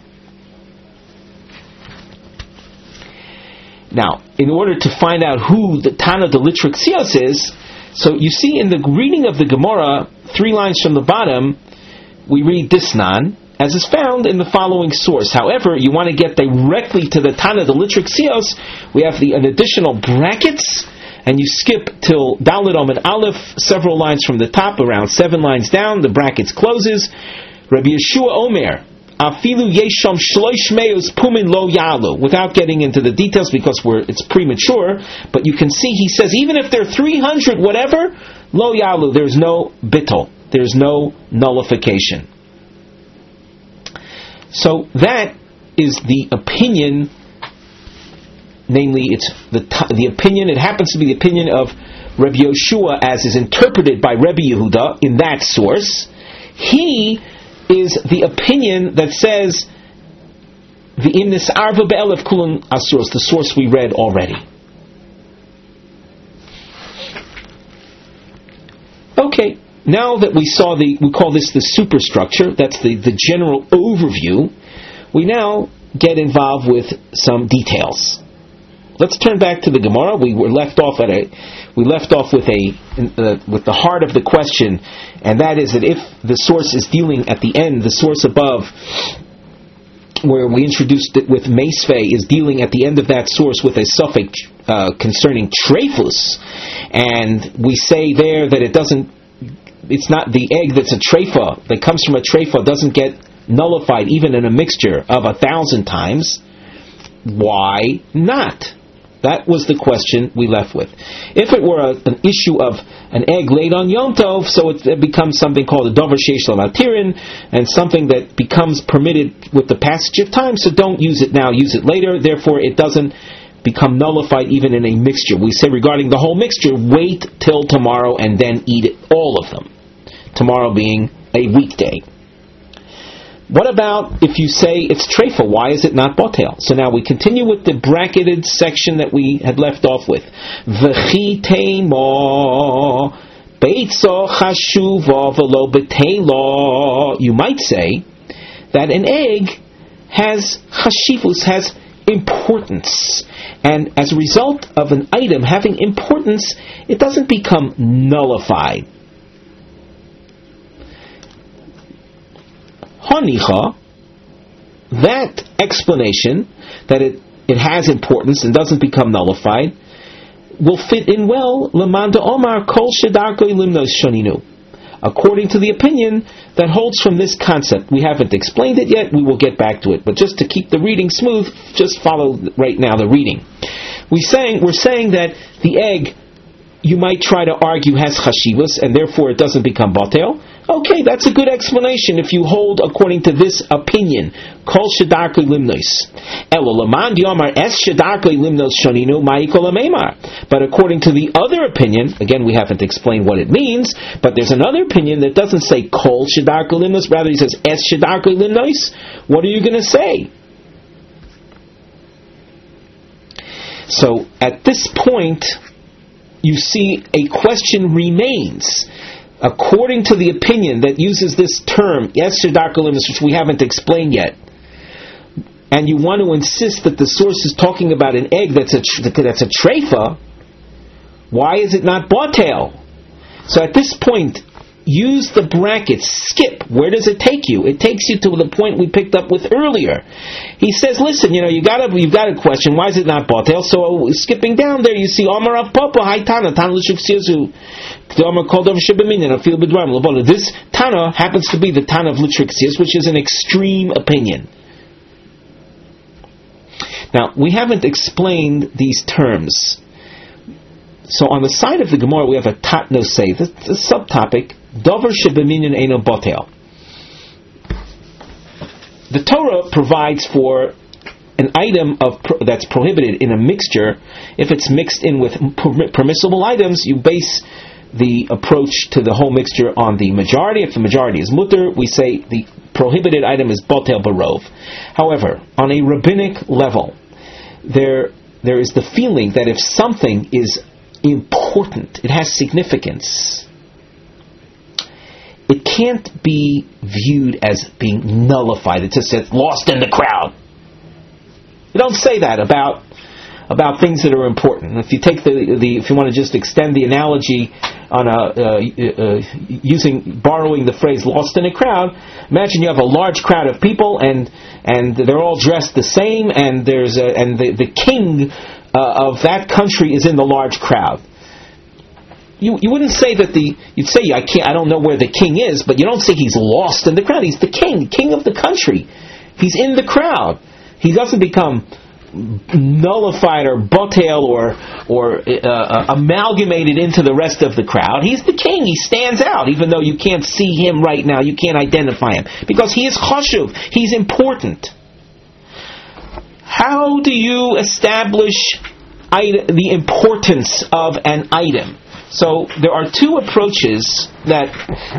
Speaker 1: Now, in order to find out who the Tana de Litra Ktzios is, so you see in the reading of the Gemara, 3 lines from the bottom, we read Disnan, as is found in the following source. However, you want to get directly to the Tana de Litra Ktzios, we have an additional brackets, and you skip till Dalet Amud Aleph, several lines from the top, around 7 lines down, the brackets closes. Rabbi Yeshua Omer, Afilu Yesham Shloish Meos Pumin Lo Yalu. Without getting into the details because it's premature, but you can see he says even if they're 300 whatever, Lo Yalu, there's no bittul, there's no nullification. So that is the opinion. Namely, it's the opinion. It happens to be the opinion of Rabbi Yoshua, as is interpreted by Rabbi Yehuda in that source. He is the opinion that says the imnis arva be'elef kulun asuros, the source we read already. Okay, now that we saw we call this the superstructure. That's the general overview. We now get involved with some details. Let's turn back to the Gemara. We left off with the heart of the question, and that is that if the source is dealing at the end, the source above, where we introduced it with Meisvei, is dealing at the end of that source with a suffix concerning treifus, and we say there that it's not the egg that's a treifa that comes from a treifa doesn't get nullified even in a mixture of 1,000 times. Why not? That was the question we left with. If it were an issue of an egg laid on Yom Tov, so it becomes something called a davar sheish lamatirin, and something that becomes permitted with the passage of time, so don't use it now, use it later, therefore it doesn't become nullified even in a mixture. We say regarding the whole mixture, wait till tomorrow and then eat all of them. Tomorrow being a weekday. What about if you say it's treifa? Why is it not botel? So now we continue with the bracketed section that we had left off with. V'chi teimo beitzo chashuva v'lo betelo. You might say that an egg has chashivus, has importance, and as a result of an item having importance, it doesn't become nullified. Hanicha, that explanation that it has importance and doesn't become nullified will fit in well Lamanda Omar Kol Shedarkoi Limnos Shoninu, according to the opinion that holds from this concept. We haven't explained it yet, we will get back to it, but just to keep the reading smooth, just follow right now the reading. We're saying that the egg, you might try to argue, has chashivas and therefore it doesn't become botel. Okay, that's a good explanation if you hold according to this opinion. Kol shedarkei limnos. Elo laman diomar es shedarkei limnos shoninu ma'ikol ameimar. But according to the other opinion, again we haven't explained what it means, but there's another opinion that doesn't say kol shedarkei limnos, rather he says es shedarkei limnos. What are you going to say? So at this point, you see a question remains. According to the opinion that uses this term, yes, shedarkei, which we haven't explained yet, and you want to insist that the source is talking about an egg that's a treifa, why is it not botel? So at this point, use the brackets, skip. Where does it take you? It takes you to the point we picked up with earlier. He says, listen, you've got a question, why is it not botel? So skipping down there, you see, Omar Rav Papa, Hai Tana, Tana L'Shuk Siazu, this Tana happens to be the Tana of Litrixius, which is an extreme opinion. Now, we haven't explained these terms. So on the side of the Gemara, we have a tat nosei, the subtopic, Dover shebeminyan eino botel. The Torah provides for an item that's prohibited in a mixture. If it's mixed in with permissible items, you base the approach to the whole mixture on the majority. If the majority is mutter, we say the prohibited item is botel barov. However, on a rabbinic level, there is the feeling that if something is important, it has significance, it can't be viewed as being nullified. It just says lost in the crowd. You don't say that about things that are important. If you take if you want to just extend the analogy on borrowing the phrase "lost in a crowd," imagine you have a large crowd of people and they're all dressed the same, and the king of that country is in the large crowd. You wouldn't say that you'd say I don't know where the king is, but you don't say he's lost in the crowd. He's the king of the country. He's in the crowd. He doesn't become nullified or botel or amalgamated into the rest of the crowd. He's the king. He stands out, even though you can't see him right now. You can't identify him because he is chashuv. He's important. How do you establish the importance of an item? So there are two approaches that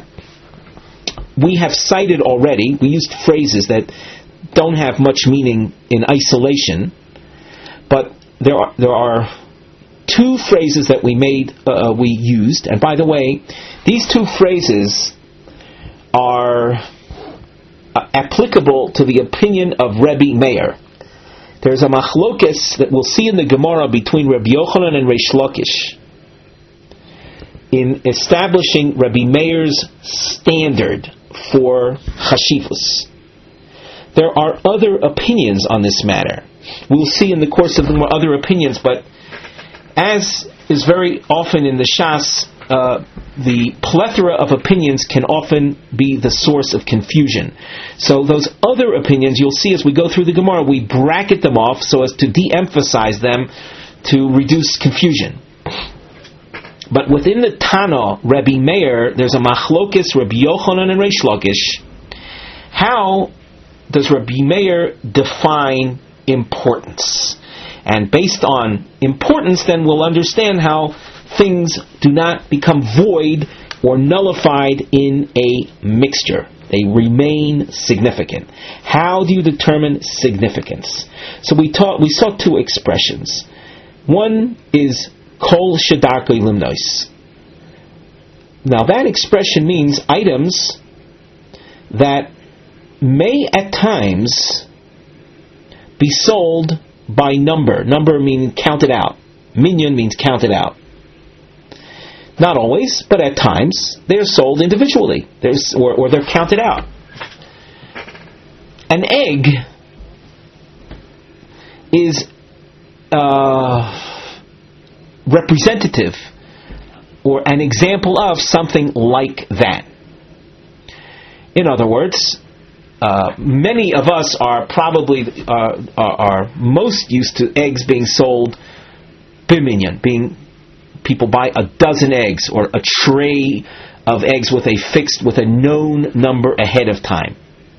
Speaker 1: we have cited already. We used phrases that don't have much meaning in isolation, but there are two phrases that we used. And by the way, these two phrases are applicable to the opinion of Rebbe Meir. There's a machlokes that we'll see in the Gemara between Rabbi Yochanan and Reish Lakish in establishing Rabbi Meir's standard for chashivus. There are other opinions on this matter. We'll see in the course of the more other opinions, but as is very often in the Shas, the plethora of opinions can often be the source of confusion. So those other opinions, you'll see as we go through the Gemara, we bracket them off so as to de-emphasize them to reduce confusion. But within the Tana, Rabbi Meir, there's a machlokes, Rabbi Yochanan and Reish Lakish. How does Rabbi Meir define importance? And based on importance, then we'll understand how things do not become void or nullified in a mixture. They remain significant. How do you determine significance? So we saw two expressions. One is kol shedarkei limnos. Now that expression means items that may at times be sold by number. Number meaning counted out. Minyan means counted out. Not always, but at times they're sold individually. Or they're counted out. An egg is representative or an example of something like that. In other words, many of us are probably are most used to eggs being sold biminyan, being people buy a dozen eggs or a tray of eggs with a known number ahead of time.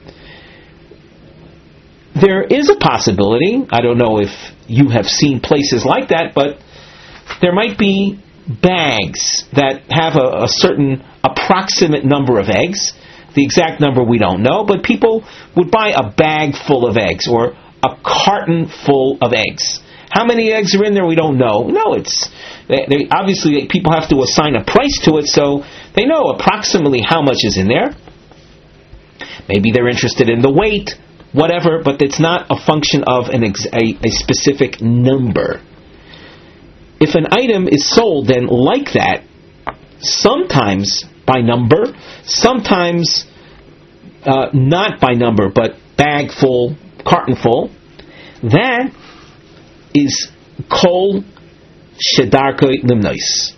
Speaker 1: There is a possibility, I don't know if you have seen places like that, but there might be bags that have a certain approximate number of eggs. The exact number we don't know, but people would buy a bag full of eggs or a carton full of eggs. How many eggs are in there? We don't know. No, obviously people have to assign a price to it, so they know approximately how much is in there. Maybe they're interested in the weight, whatever, but it's not a function of a specific number. If an item is sold then like that, sometimes by number, sometimes not by number, but bag full, carton full, that is kol shedarkei limnos.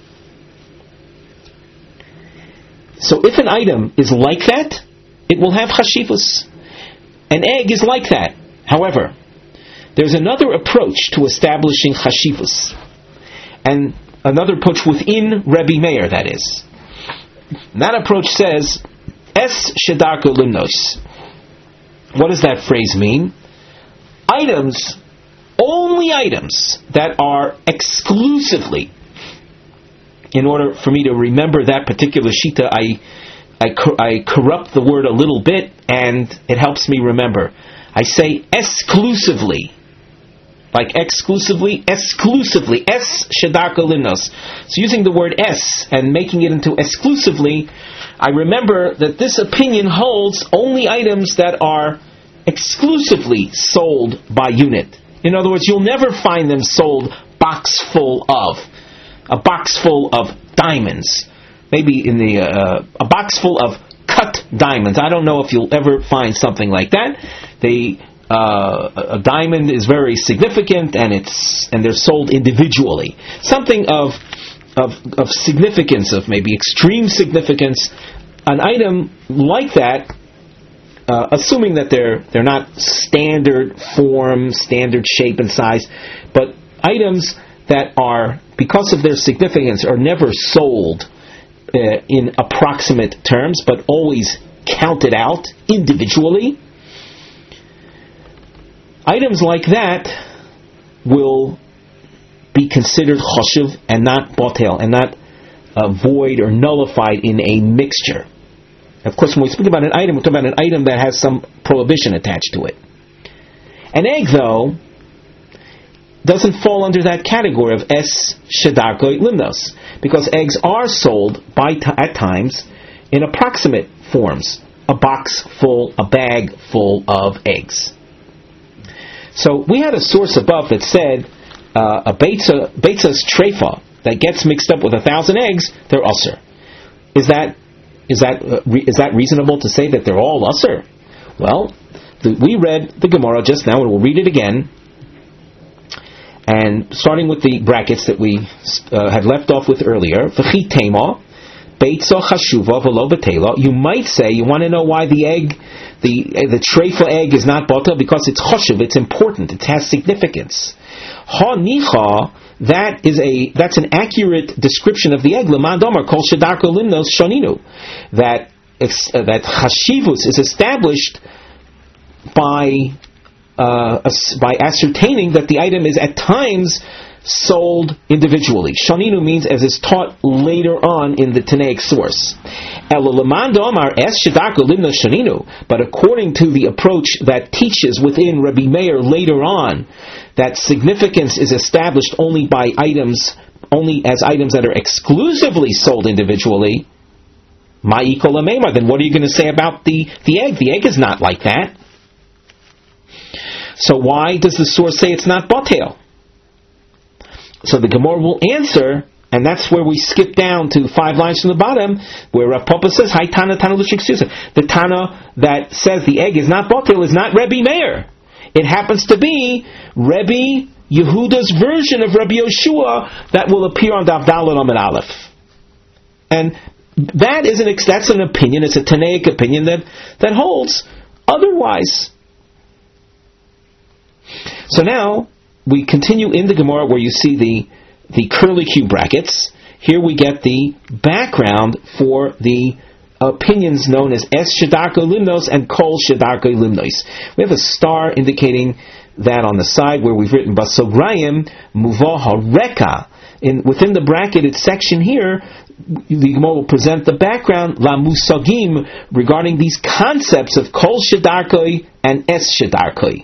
Speaker 1: So if an item is like that, it will have chashivus. An egg is like that. However, there's another approach to establishing chashivus. And another approach within Rebbe Meir, that is. And that approach says, Es shedarko limnos. What does that phrase mean? Items, only items that are exclusively, in order for me to remember that particular shita, I corrupt the word a little bit, and it helps me remember. I say exclusively. Like exclusively, es shedarko limnos. So using the word es and making it into exclusively, I remember that this opinion holds only items that are exclusively sold by unit. In other words, you'll never find them sold a box full of diamonds. Maybe in a box full of cut diamonds. I don't know if you'll ever find something like that. A diamond is very significant, and they're sold individually. Something of significance, of maybe extreme significance, an item like that, assuming that they're not standard form, standard shape and size, but items that are, because of their significance, are never sold in approximate terms, but always counted out individually. Items like that will be considered choshev and not botel, and not void or nullified in a mixture. Of course, when we speak about an item, we're talking about an item that has some prohibition attached to it. An egg, though, doesn't fall under that category of es shedarko limnos, because eggs are sold at times in approximate forms. A box full, a bag full of eggs. So we had a source above that said a beitzas treifa that gets mixed up with 1,000 eggs, they're usher. Is that reasonable to say that they're all usher? Well, we read the Gemara just now, and we'll read it again. And starting with the brackets that we had left off with earlier, v'chi tema, beitza chashuva v'lo betela. You might say, you want to know why the egg, the treifa egg is not bata, because it's chashuv, it's important, it has significance. Ha nicha, that's an accurate description of the egg. L'man domar kol shedarko limnos shoninu. That chashivus is established by ascertaining that the item is at times sold individually. Shoninu means as is taught later on in the Tanaic source. But according to the approach that teaches within Rabbi Meir later on, that significance is established only as items that are exclusively sold individually. Then what are you going to say about the egg? The egg is not like that. So why does the source say it's not batel? So the Gemara will answer, and that's where we skip down to 5 lines from the bottom, where Rav Papa says, "Hi Tana Tana Lushik Susa." The Tana that says the egg is not batel is not Rebbe Meir. It happens to be Rebbe Yehuda's version of Rabbi Yoshua that will appear on Daf Daled Amud Aleph. And that's an opinion. It's a Tanaic opinion that holds otherwise. So now we continue in the Gemara where you see the curlicue brackets. Here we get the background for the opinions known as Es Shedarko Limnos and Kol Shedarko Limnos. We have a star indicating that on the side where we've written Basograyim Muvah HaReka. Within the bracketed section here, the Gemara will present the background La Musagim regarding these concepts of Kol Shedarko and Es Shedarko.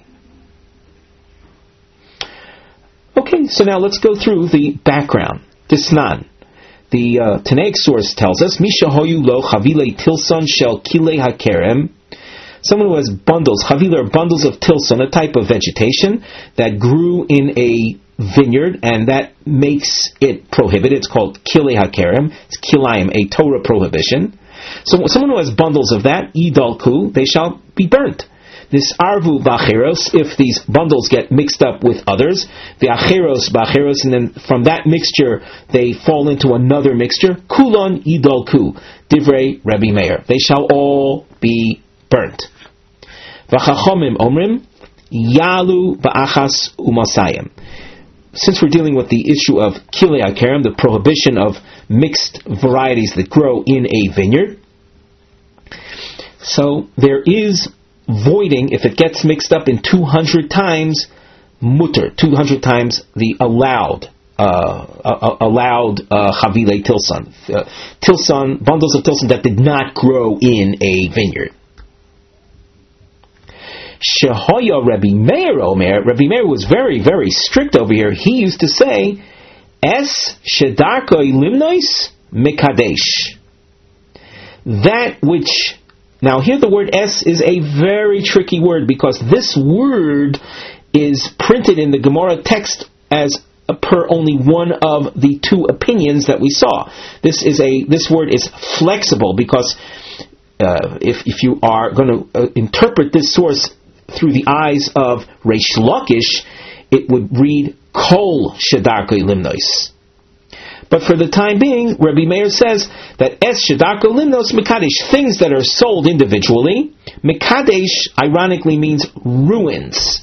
Speaker 1: Okay, so now let's go through the background. Tisnan. The Tanaic source tells us, Misha hoyu lo chavile tilson shel kile hakerem. Someone who has bundles, chavile are bundles of tilson, a type of vegetation that grew in a vineyard, and that makes it prohibited. It's called kile hakerem. It's kilayim, a Torah prohibition. So someone who has bundles of that, idalku, they shall be burnt. This arvu b'acheros, if these bundles get mixed up with others, the acheros b'acheros, and then from that mixture they fall into another mixture. Kulon idolku, divrei Rabbi Meir. They shall all be burnt. V'chachomim omrim yalu ba'achas umasayim. since we're dealing with the issue of kilei akerim, the prohibition of mixed varieties that grow in a vineyard, so there is voiding if it gets mixed up in 200 times mutter, 200 times the allowed Chavilei Tilson. Bundles of Tilson that did not grow in a vineyard. Shehoya Rabbi Meir Omer. Rabbi Meir was very, very strict over here. He used to say, Es shedarkoi limnois mikadesh. That which... Now here the word es is a very tricky word, because this word is printed in the Gemara text as per only one of the two opinions that we saw. This word is flexible, because if you are going to interpret this source through the eyes of Reish Lakish, it would read Kol Shedarkei Limnois. But for the time being, Rabbi Meir says that Es Shedarkei Limnos Mekadesh, things that are sold individually. Mekadesh ironically means ruins.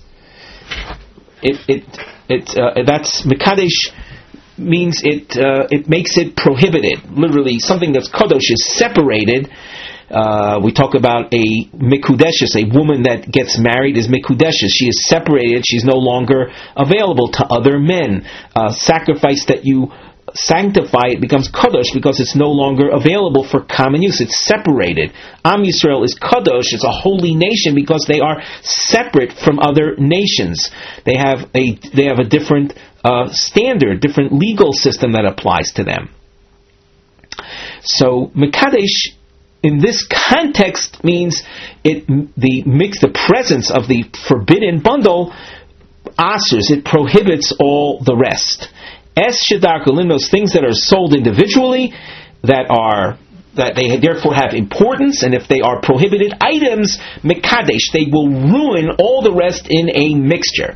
Speaker 1: That's Mekadesh means it makes it prohibited. Literally, something that's kadosh is separated. We talk about a mikudeshes, a woman that gets married is mikudeshes. She is separated. She's no longer available to other men. Sacrifice that you sanctify, it becomes kadosh because it's no longer available for common use. It's separated. Am Yisrael is kadosh. It's a holy nation because they are separate from other nations. They have a different standard, different legal system that applies to them. So mekadesh in this context means the presence of the forbidden bundle asers. It prohibits all the rest. Es shedarkei limnos, things that are sold individually, that they therefore have importance, and if they are prohibited items, mekadesh, they will ruin all the rest in a mixture.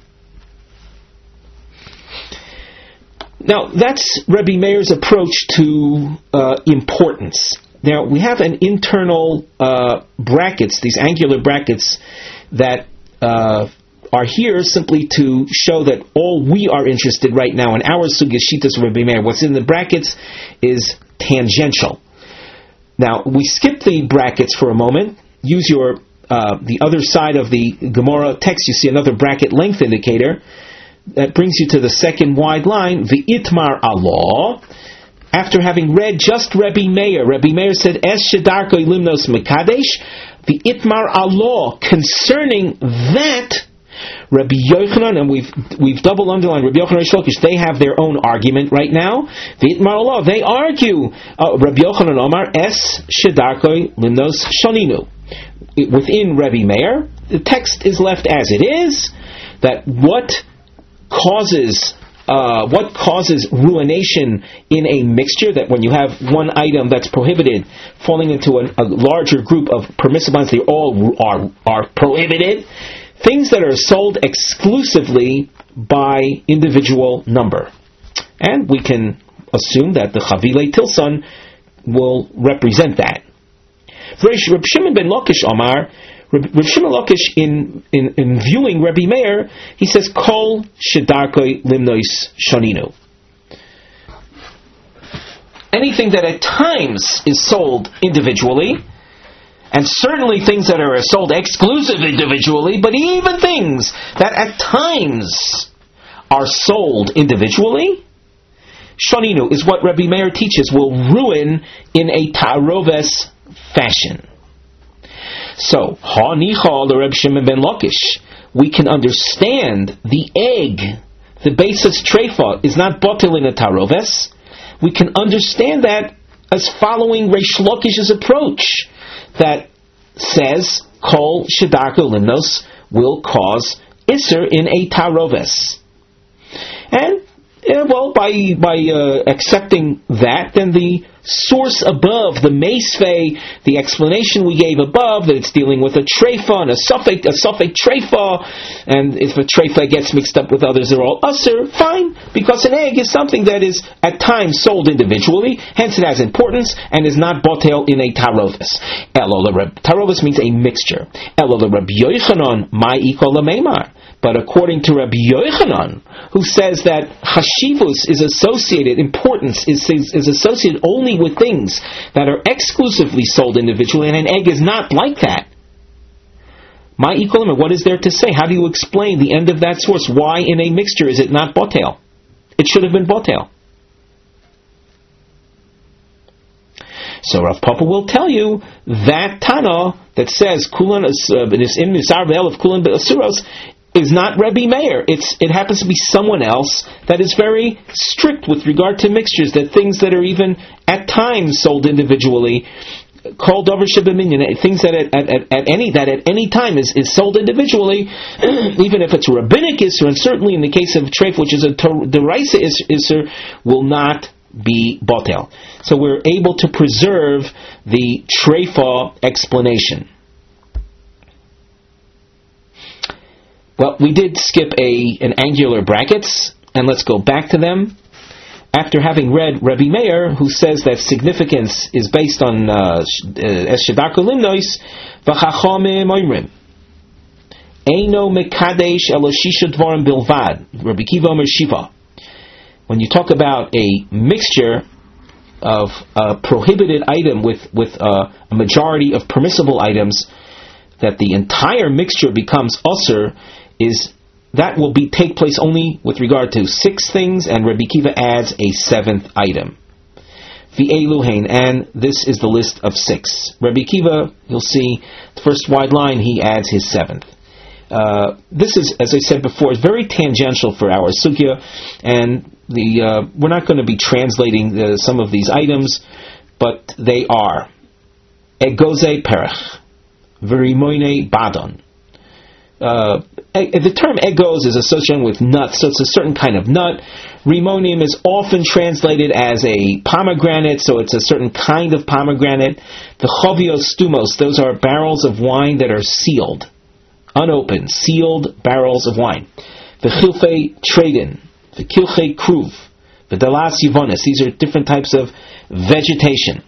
Speaker 1: Now, that's Rabbi Meir's approach to importance. Now, we have an internal brackets, these angular brackets, that are here simply to show that all we are interested right now in our sugya shitas of Rabbi Meir, what's in the brackets is tangential. Now, we skip the brackets for a moment. Use your the other side of the Gemara text. You see another bracket length indicator. That brings you to the second wide line, the Itmar Allah. After having read just Rabbi Meir said, Es shedarkei limnos mekadesh, the Itmar Allah, concerning that, Rabbi Yochanan, and we've double underlined Rabbi Yochanan Reish Lakish, they have their own argument right now. The Itmar Allah, they argue, Rabbi Yochanan Omar, Es shedarkei limnos shoninu. Within Rabbi Meir, the text is left as it is, that what causes ruination in a mixture, that when you have one item that's prohibited falling into a larger group of permissible items, they all are prohibited. Things that are sold exclusively by individual number. And we can assume that the Chavilei Tilson will represent that. Reb Shimon ben Lakish Omar, Reb Shimon Lakish, in viewing Rabbi Meir, he says, Kol shedarkei limnois shoninu. Anything that at times is sold individually, and certainly things that are sold exclusive individually, but even things that at times are sold individually, shoninu is what Rabbi Meir teaches will ruin in a ta'aroves fashion. So, ha'nicha l'Reb Shimon ben Lakish, we can understand the egg, the basis treifa, is not botel in a ta'aroves. We can understand that as following Reish Lakish's approach, that says kol shedarkei limnos will cause iser in a ta'aroves. And by accepting that, then the source above, the meisvei, the explanation we gave above, that it's dealing with a treifa and a suffix treifa, and if a treifa gets mixed up with others, they're all usser, fine, because an egg is something that is at times sold individually, hence it has importance, and is not botel in a ta'aroves. Ta'aroves means a mixture. Ta'aroves Yochanan, my ikol meimar. But according to Rabbi Yochanan, who says that Hashivus is associated, importance is associated only with things that are exclusively sold individually, and an egg is not like that. My equal, what is there to say? How do you explain the end of that source? Why in a mixture is it not botel? It should have been botel. So Rav Papa will tell you that Tana that says Kulan is im nisar ve'el of Kulan be'asuros is not Rebbe Meir. It happens to be someone else that is very strict with regard to mixtures, that things that are even at times sold individually, called Dover Shebeminyan, things that at any time is sold individually, even if it's a rabbinic isser, and certainly in the case of treif, which is a deraisa isser, will not be botel. So we're able to preserve the treifa explanation. Well, we did skip an angular brackets, and let's go back to them. After having read Rebbe Meir, who says that significance is based on es shedarko limnois, v'chachamim oimrim eino mekadesh elo shisha dvarim bilvad. Rabbi Kiva Omer Shiva. When you talk about a mixture of a prohibited item with a majority of permissible items, that the entire mixture becomes usur, that will take place only with regard to 6 things, and Rabbi Kiva adds a 7th item. V'eluhain, and this is the list of 6. Rabbi Kiva, you'll see, the first wide line, he adds his 7th. This is, as I said before, is very tangential for our sugya, and we're not going to be translating some of these items, but they are egoze perech, v'rimoine badon. The term egos is associated with nuts, so it's a certain kind of nut. Rimonim is often translated as a pomegranate, so it's a certain kind of pomegranate. The chovios stumos, those are barrels of wine that are sealed, unopened, sealed barrels of wine. The chilfei tredin, the kilchei kruv, the dalas yivonis, these are different types of vegetation.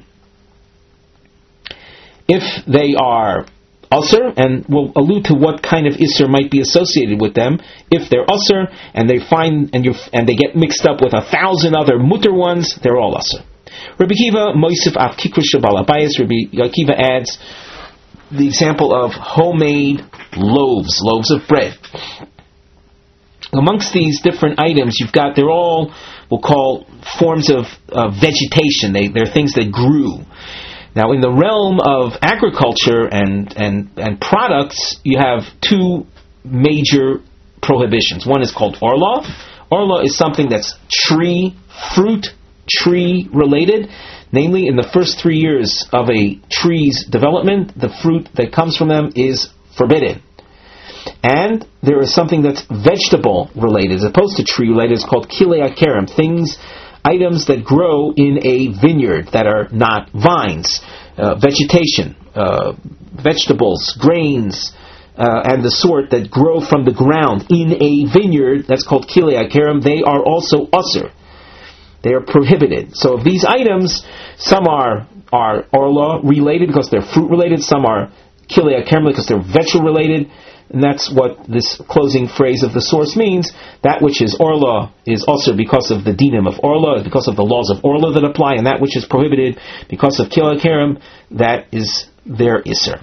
Speaker 1: If they are usur, and we'll allude to what kind of isser might be associated with them. If they're usur and they get mixed up with 1,000 other mutter ones, they're all usur. Rabbi Kiva moisif af kikrush shabal abayis. Rabbi Kiva adds the example of homemade loaves of bread. Amongst these different items, they're all, we'll call, forms of vegetation. They're things that grew. Now, in the realm of agriculture and products, you have 2 major prohibitions. One is called orla. Orla is something that's fruit tree related. Namely, in the first 3 years of a tree's development, the fruit that comes from them is forbidden. And there is something that's vegetable related, as opposed to tree related. It's called kilei akerem, items that grow in a vineyard that are not vines, vegetation, vegetables, grains, and the sort that grow from the ground in a vineyard, that's called kilei akerem, they are also usur. They are prohibited. So of these items, some are orla related because they're fruit related, some are kilei akerem because they're vegetable related. And that's what this closing phrase of the source means. That which is orla is also because of the dinim of orla, because of the laws of orla that apply, and that which is prohibited because of kilei akerem, that is their isser.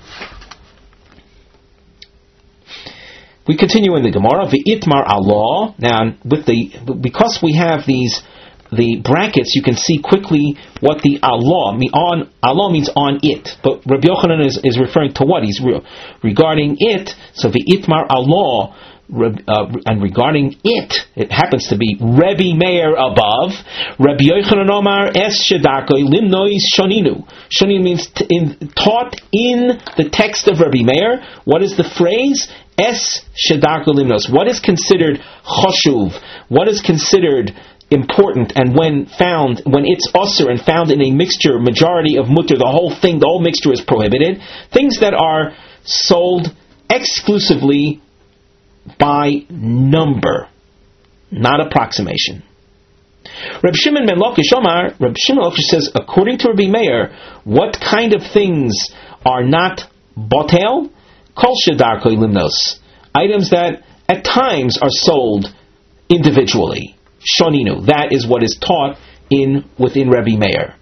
Speaker 1: We continue in the Gemara. V'itmar Allah. Now, because we have the brackets, you can see quickly what the Allah means on it. But Rabbi Yochanan is referring to what? He's regarding it. So the itmar Allah, and regarding it happens to be Rebbe Meir above. Rabbi Yochanan Omar es shedakoi limnois shoninu. Shoninu means taught in the text of Rebbe Meir. What is the phrase? Es shedakoi limnos. What is considered choshuv? What is considered important, and when it's usur and found in a mixture, majority of mutter, the whole mixture is prohibited. Things that are sold exclusively by number, not approximation. Reb Shimon ben Lakish Omar, Reb Shimon ben Lakish says, according to Rabbi Meir, what kind of things are not botel? Kol shedarkoi limnos. Items that at times are sold individually. Shoninu. That is what is taught within Rebbe Meir.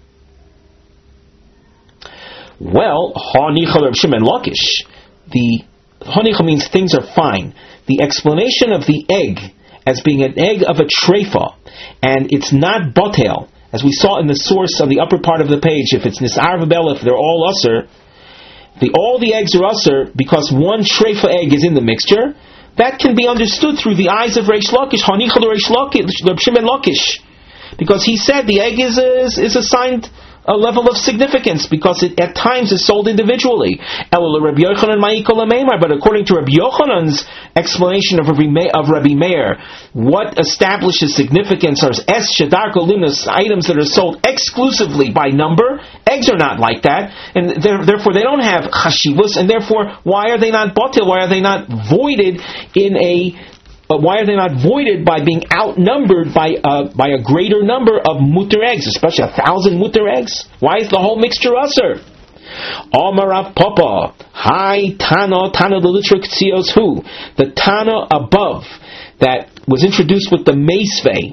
Speaker 1: Well, Hanicha Reb Shimon Lakish. The Hanicha means things are fine. The explanation of the egg as being an egg of a treifa, and it's not botel, as we saw in the source on the upper part of the page. If it's nisar v'bel, if they're all usser, all the eggs are usser because one treifa egg is in the mixture. That can be understood through the eyes of Reish Lakish, Hanicha Reish Lakish, Reb Shimon Lakish, because he said the egg is assigned a level of significance because it at times is sold individually. But according to Rabbi Yochanan's explanation of Rabbi Meir, what establishes significance are items that are sold exclusively by number. Eggs are not like that, and therefore they don't have chashivus, and therefore why are they not botil? Why are they not voided why are they not voided by being outnumbered by a greater number of mutter eggs, especially 1,000 mutter eggs? Why is the whole mixture usher? Amarav Papa, Hi Tana the Litrik Tzios who? The Tana above that was introduced with the Meisvei,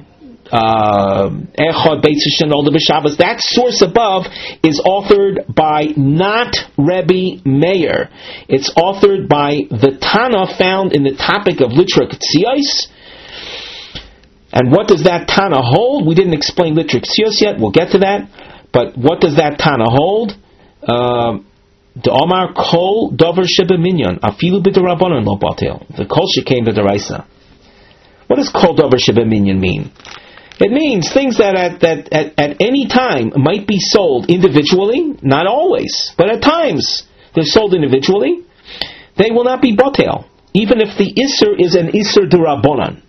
Speaker 1: Echad Beitz all the B'Shabbos. That source above is authored by not Rebbe Meir. It's authored by the Tana found in the topic of Litrik Tzios. And what does that Tana hold? We didn't explain Litrik Tzios yet. We'll get to that. But what does that Tana hold? The Omar Kol Dover Sheba Minyan Afilu B'Darabanan Lo Batel. The Kol Shekaim B'Daraisa. What does Kol Dover Sheba Minyan mean? It means things that at any time might be sold individually, not always, but at times they're sold individually. They will not be botel, even if the Isser is an Isser D'Rabbanan.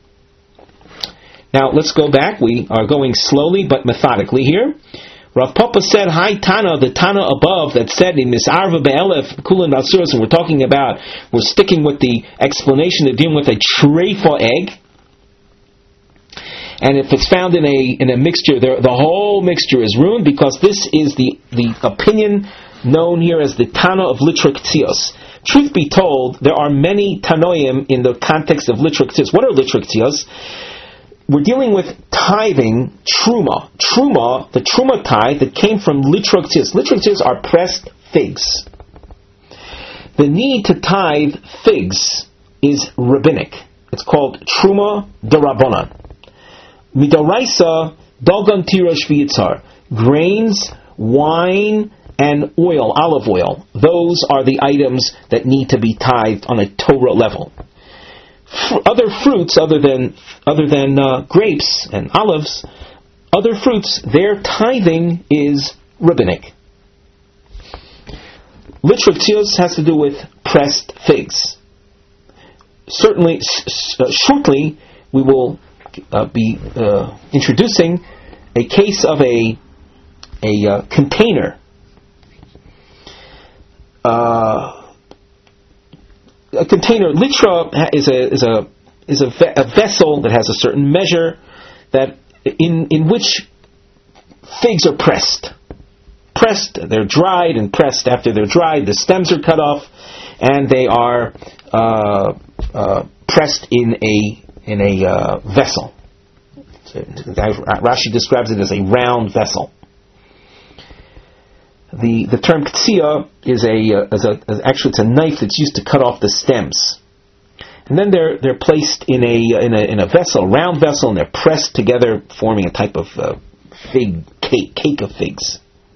Speaker 1: Now let's go back. We are going slowly but methodically here. Rav Papa said, Hi Tana, the Tana above that said in Misarva Be'elef, Kulan Basuras, and we're sticking with the explanation of dealing with a treifa egg. And if it's found in a mixture, the whole mixture is ruined, because this is the opinion known here as the Tana of Litrik Tzios. Truth be told, there are many Tanoim in the context of Litrik Tzios. What are Litrik Tzios? We're dealing with tithing Truma. Truma, the Truma tithe that came from Litrik Tzios. Litrik Tzios are pressed figs. The need to tithe figs is rabbinic. It's called Truma D'Rabbanan. Midoraisa, Dalgan Tirash V'yitzar. Grains, wine, and oil, olive oil. Those are the items that need to be tithed on a Torah level. Other fruits, other than grapes and olives, other fruits, their tithing is rabbinic. Litrik Tzios has to do with pressed figs. Certainly, shortly, we will be introducing a case of a container. A container, litra, is a vessel that has a certain measure that in which figs are pressed. They're dried and pressed. After they're dried, the stems are cut off, and they are pressed in a vessel. Rashi describes it as a round vessel. The term ktsiya is actually it's a knife that's used to cut off the stems, and then they're placed in a vessel, round vessel, and they're pressed together, forming a type of fig cake of figs.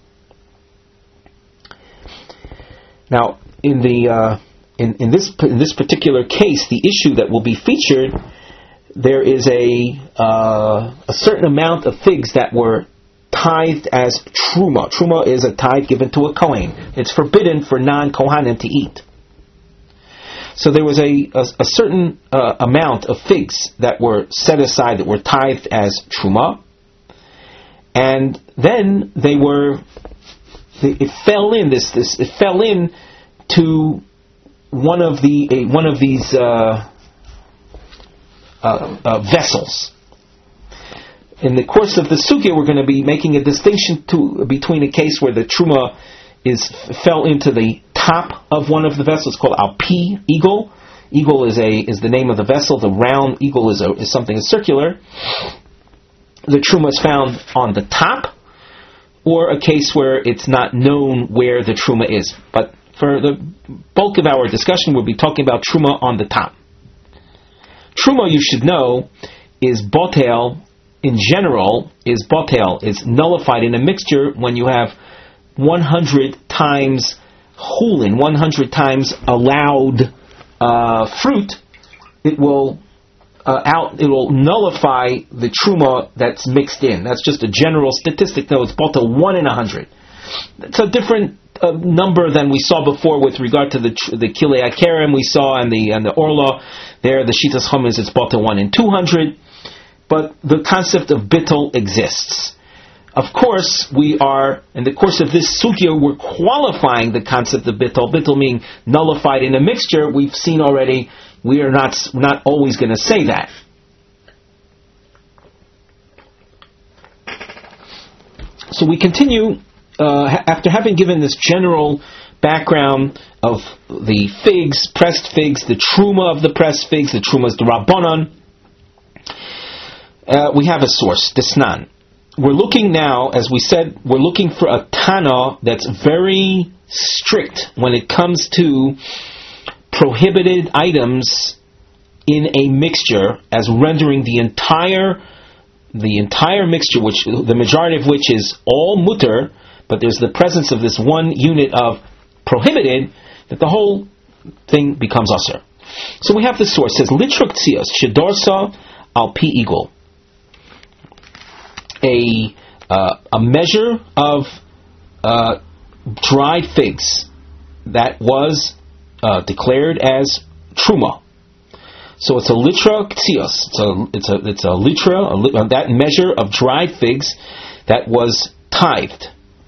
Speaker 1: Now, in this particular case, the issue that will be featured, there is a certain amount of figs that were tithed as truma. Truma is a tithe given to a kohen. It's forbidden for non-kohanim to eat. So there was a certain amount of figs that were set aside, that were tithed as truma, and then it fell in to one of these vessels. In the course of the sugya, we're going to be making a distinction between a case where the truma fell into the top of one of the vessels, called alpi, eagle, Eagle is the name of the vessel. The round eagle is something circular. The truma is found on the top, or a case where it's not known where the truma is. But for the bulk of our discussion, we'll be talking about truma on the top. Truma, you should know, is botel. In general, is nullified in a mixture when you have 100 times chulin, 100 times allowed fruit. It will nullify the truma that's mixed in. That's just a general statistic, though. It's botel 1 in 100. It's a different number than we saw before with regard to the kilei akerem we saw and the orla. There, the shitas chametz, it's botel 1 in 200. But the concept of bittul exists. Of course, we are, in the course of this sugya, we're qualifying the concept of bittul. Bittul meaning nullified in a mixture. We've seen already, we are not always going to say that. So we continue, after having given this general background of the figs, pressed figs, the truma of the pressed figs, the truma is the rabbanon. We have a source, Desnan. We're looking now, as we said, we're looking for a Tana that's very strict when it comes to prohibited items in a mixture, as rendering the entire mixture, which the majority of which is all mutter, but there's the presence of this one unit of prohibited, that the whole thing becomes asur. So we have the source, it says, Litruk tzios, shedorsa al pi igul. A measure of dried figs that was declared as truma. So it's a litra ktzios. It's a litra, that measure of dried figs that was tithed.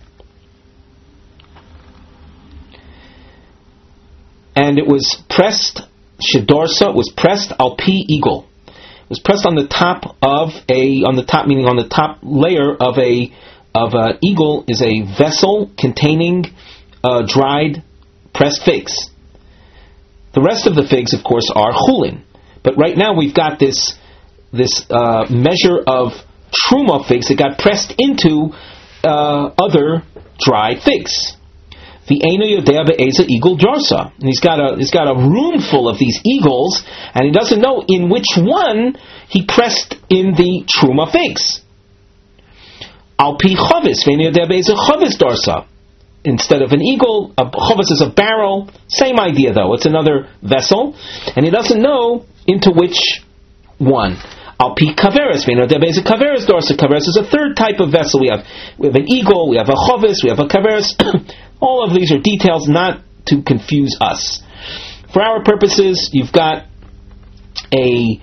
Speaker 1: And it was pressed, shedorsa was pressed al pi igul. It was pressed on the top meaning on the top layer of an eagle is a vessel containing dried pressed figs. The rest of the figs, of course, are chulin. But right now we've got this measure of truma figs that got pressed into other dried figs. The Eino Yodea Be'eza Eagle Jarsa. And he's got a room full of these eagles, and he doesn't know in which one he pressed in the truma figs. Al pi chavis, Ve'eino Yodea Be'eza chavis Darsa. Instead of an eagle, a chavis is a barrel. Same idea though. It's another vessel, and he doesn't know into which one. Al pi kaveres, Ve'eino Yodea Be'eza kaveres Darsa. Kaveres is a third type of vessel. We have an eagle, we have a chavis, we have a kaveres. All of these are details not to confuse us. For our purposes, you've got a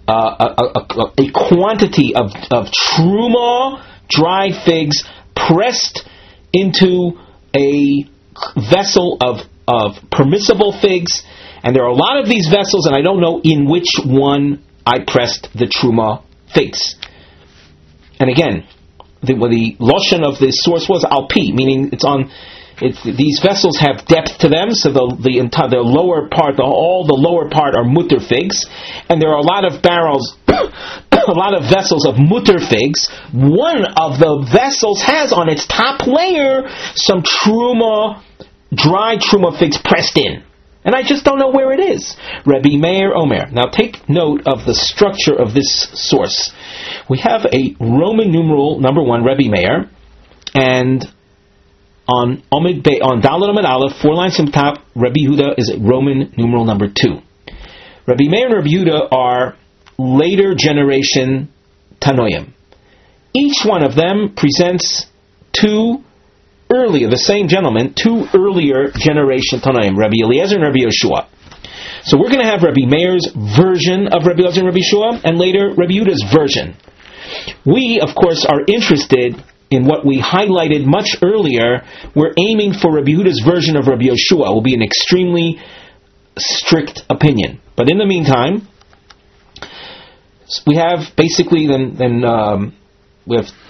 Speaker 1: quantity of truma dried figs pressed into a vessel of permissible figs, and there are a lot of these vessels, and I don't know in which one I pressed the truma figs. And again, the lashon of this source was alpi, meaning these vessels have depth to them, so the lower part, all the lower part are mutter figs, and there are a lot of barrels, a lot of vessels of mutter figs. One of the vessels has on its top layer some dried truma figs pressed in, and I just don't know where it is. Rabbi Meir Omer. Now take note of the structure of this source. We have a Roman numeral number 1, Rabbi Meir, and on Dalet Amid Aleph, 4 lines from top, Rabbi Yehuda is Roman numeral number 2. Rabbi Meir and Rabbi Yehuda are later generation Tanoim. Each one of them presents the same gentleman, 2 earlier generation Tanoim, Rabbi Eliezer and Rabbi Yeshua. So we're going to have Rabbi Meir's version of Rabbi Eliezer and Rabbi Yeshua, and later Rabbi Yehuda's version. We, of course, are interested in what we highlighted much earlier. We're aiming for Rabbi Yehuda's version of Rabbi Yeshua. It will be an extremely strict opinion. But in the meantime, we have basically we have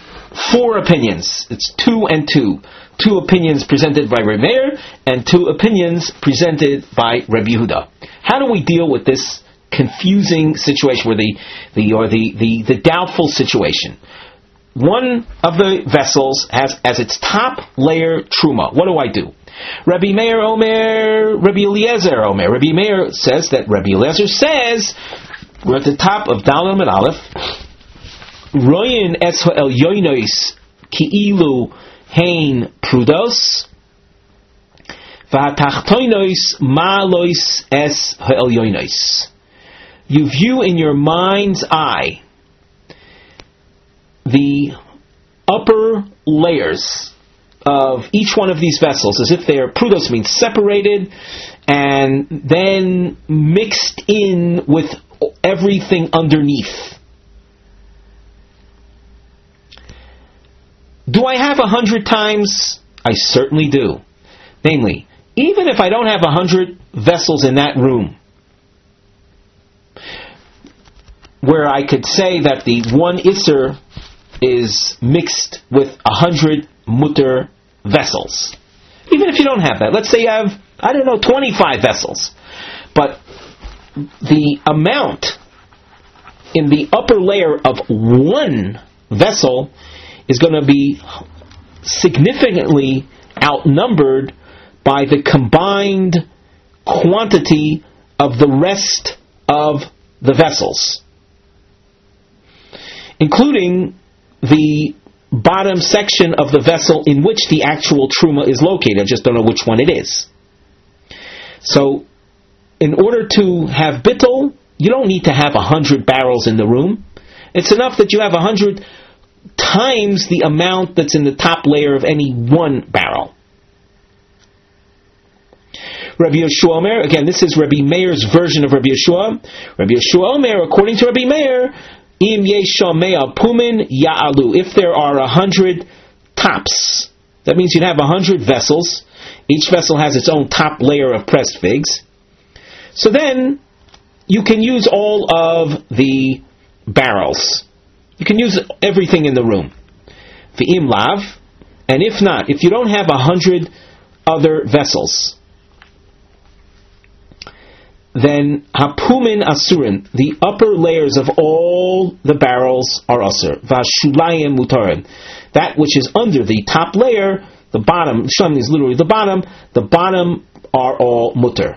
Speaker 1: 4 opinions. It's 2 and 2. 2 opinions presented by Rabbi Meir and 2 opinions presented by Rabbi Yehuda. How do we deal with this confusing situation, where the doubtful situation? One of the vessels has as its top layer truma. What do? Rabbi Meir Omer, Rabbi Eliezer Omer. Rabbi Meir says that Rabbi Eliezer says, we're at the top of Dalam and Aleph, Royin es ha'el yoinois ki'ilu hein prudos, v'hatachtoinois ma'lois es ha'el yoinois. You view in your mind's eye the upper layers of each one of these vessels as if they are prudos, means separated, and then mixed in with everything underneath. Do I have 100 times? I certainly do. Namely, even if I don't have 100 vessels in that room, where I could say that the one Isser is mixed with 100 mutter vessels. Even if you don't have that. Let's say you have, 25 vessels. But the amount in the upper layer of one vessel is going to be significantly outnumbered by the combined quantity of the rest of the vessels, including the bottom section of the vessel in which the actual truma is located. I just don't know which one it is. So, in order to have bittul, you don't need to have 100 barrels in the room. It's enough that you have 100 times the amount that's in the top layer of any one barrel. Rabbi Yeshua Omer, again, this is Rabbi Meir's version of Rabbi Yeshua. Rabbi Yeshua Omer, according to Rabbi Meir, Im yesha mea pumin ya'alu. If there are 100 tops, that means you'd have 100 vessels. Each vessel has its own top layer of pressed figs. So then, you can use all of the barrels. You can use everything in the room. V'im lav, and if not, if you don't have 100 other vessels, then hapumin asurin, the upper layers of all the barrels are asur. Vashulayim mutarin, that which is under the top layer, the bottom, sham is literally the bottom are all mutar.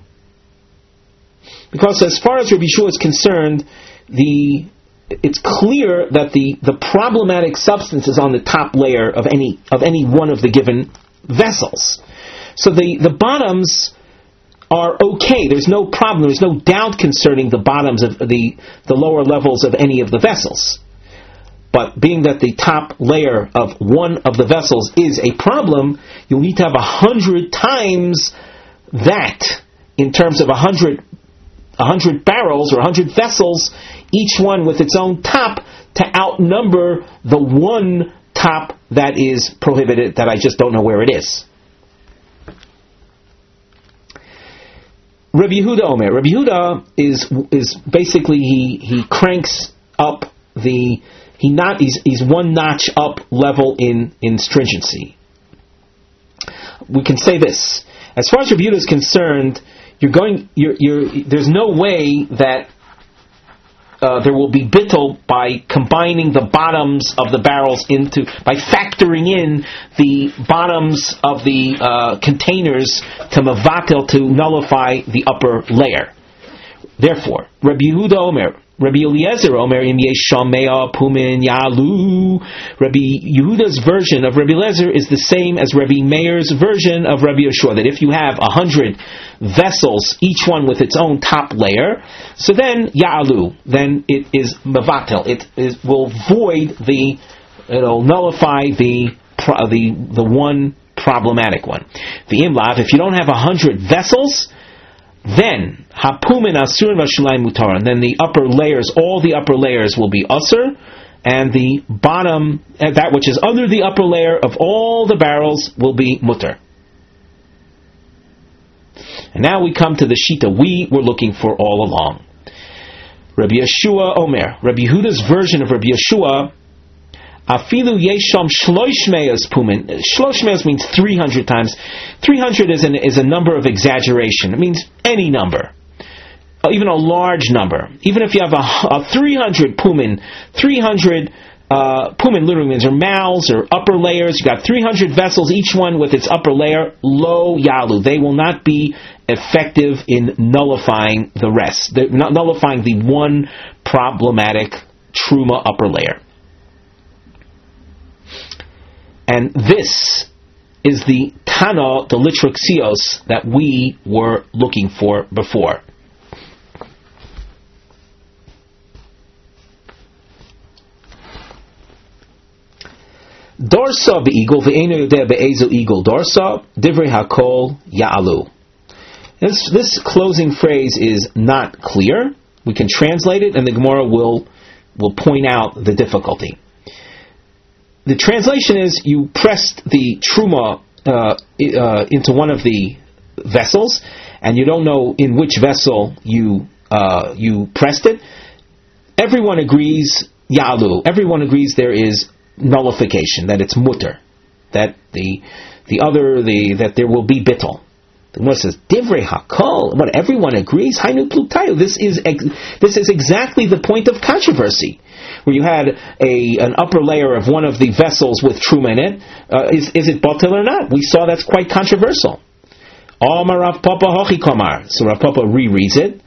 Speaker 1: Because as far as Rabbi Yeshua is concerned, it's clear that the problematic substance is on the top layer of any one of the given vessels. So the bottoms are okay. There's no problem. There's no doubt concerning the bottoms of the lower levels of any of the vessels. But being that the top layer of one of the vessels is a problem, you'll need to have 100 times that in terms of 100 barrels or 100 vessels, each one with its own top, to outnumber the one top that is prohibited, that I just don't know where it is. Rabbi Yehuda Omer. Rabbi Yehuda is basically he cranks up he's one notch up level in stringency. We can say this: as far as Rabbi Yehuda is concerned, there's no way that there will be bittul by combining the bottoms of the barrels by factoring in the bottoms of the containers to mavatel, to nullify the upper layer. Therefore, Rabbi Yehuda Omer, Rabbi Eliezer Omer, im yeshamea pumin yalu. Rabbi Yehuda's version of Rabbi Eliezer is the same as Rabbi Meir's version of Rabbi Yeshua, that if you have 100 vessels, each one with its own top layer, so then ya'alu, then it is mavatel. It will void it'll nullify the one problematic one. The imlav, if you don't have 100 vessels, then hapumin asurin vashulayim mutaran, then the upper layers, all the upper layers will be asur, and the bottom, that which is under the upper layer of all the barrels, will be mutar. And now we come to the shita we were looking for all along. Rabbi Yeshua Omer, Rabbi Yehuda's version of Rabbi Yeshua, Afilu yesham shlosh meos pumin. Shlosh meos means 300 times. 300 is a number of exaggeration. It means any number, even a large number. Even if you have a 300 pumin, 300 pumin literally means or mouths or upper layers. You got 300 vessels, each one with its upper layer. Lo yalu, they will not be effective in nullifying the rest. They're not nullifying the one problematic truma upper layer. And this is the Tana, the Litraxios, that we were looking for before. Dorsa be'igol ve'enu yodeh be'ezel igol dorsa divrei hakol ya'alu. This closing phrase is not clear. We can translate it, and the Gemara will point out the difficulty. The translation is, you pressed the truma into one of the vessels, and you don't know in which vessel you pressed it. Everyone agrees yalu. Everyone agrees there is nullification, that it's mutter, that that there will be bittul. The Gemara says, Divrei Hakol, what everyone agrees, Hainu Plutayu. This is exactly the point of controversy, where you had an upper layer of one of the vessels with truma in it. Is it batil or not? We saw that's quite controversial. Amar Rav Papa Hochi Komar. So Rav Papa rereads it.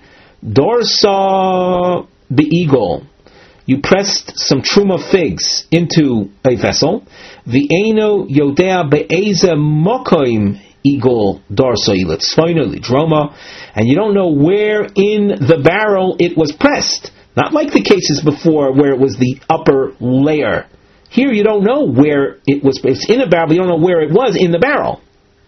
Speaker 1: Dorsa be'igol. You pressed some truma figs into a vessel. V'eino yodea be'eze mokoim igol dorsa ilet sfoino lidroma, and you don't know where in the barrel it was pressed. Not like the cases before where it was the upper layer. Here you don't know where it was. It's in a barrel, but you don't know where it was in the barrel.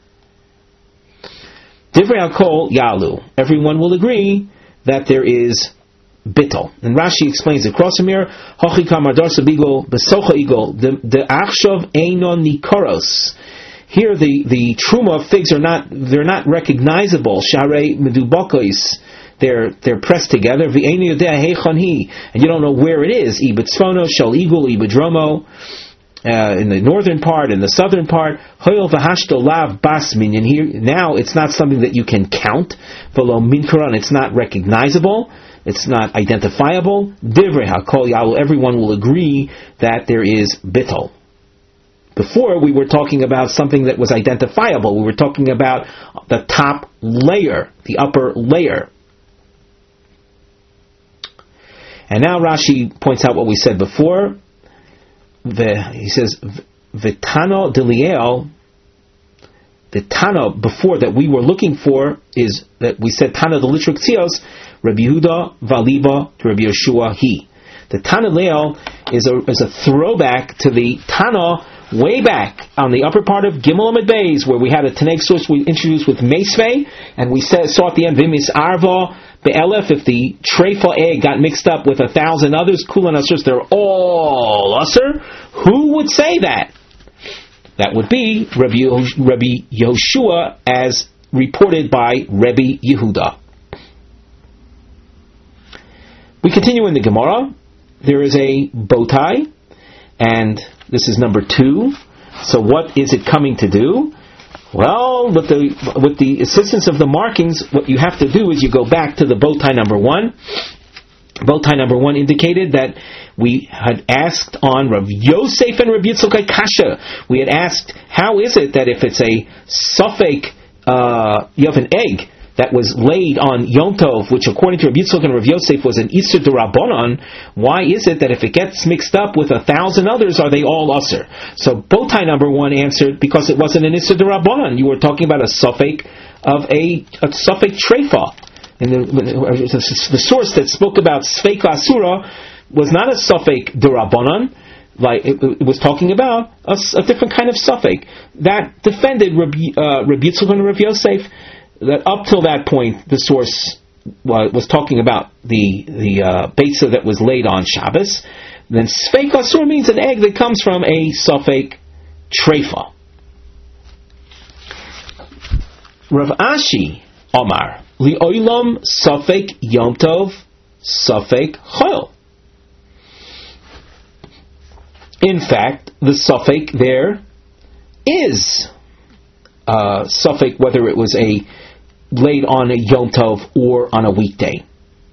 Speaker 1: Divrei hakol yalu. Everyone will agree that there is bittul. And Rashi explains it. Krosimir hochi kamar dorsa bigol besocha igol the achshav einon nikoros. Here the truma figs they're not recognizable. Sharei medubakois. They're pressed together. V'einu yodea heichon hi, and you don't know where it is. Ibetzfono shal igul ibedromo, in the northern part, in the southern part. Hoyol v'hashto lav bas minyan. Here now it's not something that you can count. V'lo minkaron, it's not recognizable. It's not identifiable. Divrei hakol yalu. Everyone will agree that there is bittul. Before we were talking about something that was identifiable. We were talking about the top layer, the upper layer. And now Rashi points out what we said before. He says, "V'tano deliel." The Tana before that we were looking for is that we said Tana the Litrik Tzios, Rabbi Yehuda Valiba to Rabbi Yeshua he. The Tana Leil is a throwback to the Tana way back on the upper part of Gimel Amid Beis, where we had a Tanakh source we introduced with Meisvei, and we saw at the end Vimis Arva Be'elef, if the treifa egg got mixed up with 1,000 others, Kulan Asurs, they're all Asur. Who would say that? That would be Rabbi Yoshua, as reported by Rabbi Yehuda. We continue in the Gemara. There is a bow tie, and this is number 2. So what is it coming to do? Well, with the assistance of the markings, what you have to do is you go back to the bow tie number 1. Bow tie number 1 indicated that we had asked on Rav Yosef and Rav Yitzchak Kasha. We had asked, how is it that if it's a suffix, you have an egg that was laid on Yom Tov, which according to Rav Yitzchak and Rav Yosef was an Isur D'Rabbanan, why is it that if it gets mixed up with 1,000 others, are they all Usur? So bow tie number 1 answered, because it wasn't an Isur D'Rabbanan. You were talking about a suffix of a suffix treifa. And the source that spoke about Sfeika Asura was not a suffix D'Rabbanan, like it was talking about a different kind of suffix. That defended Rabbi Yitzchak and Rabbi Yosef, that up till that point the source was talking about the beitza that was laid on Shabbos. Then Sfeika Asura means an egg that comes from a suffix treifa. Rav Ashi Omar Li'olam Safek Yom Tov Safek Chol. in fact, the suffix there is suffix whether it was laid on a Yom Tov or on a weekday.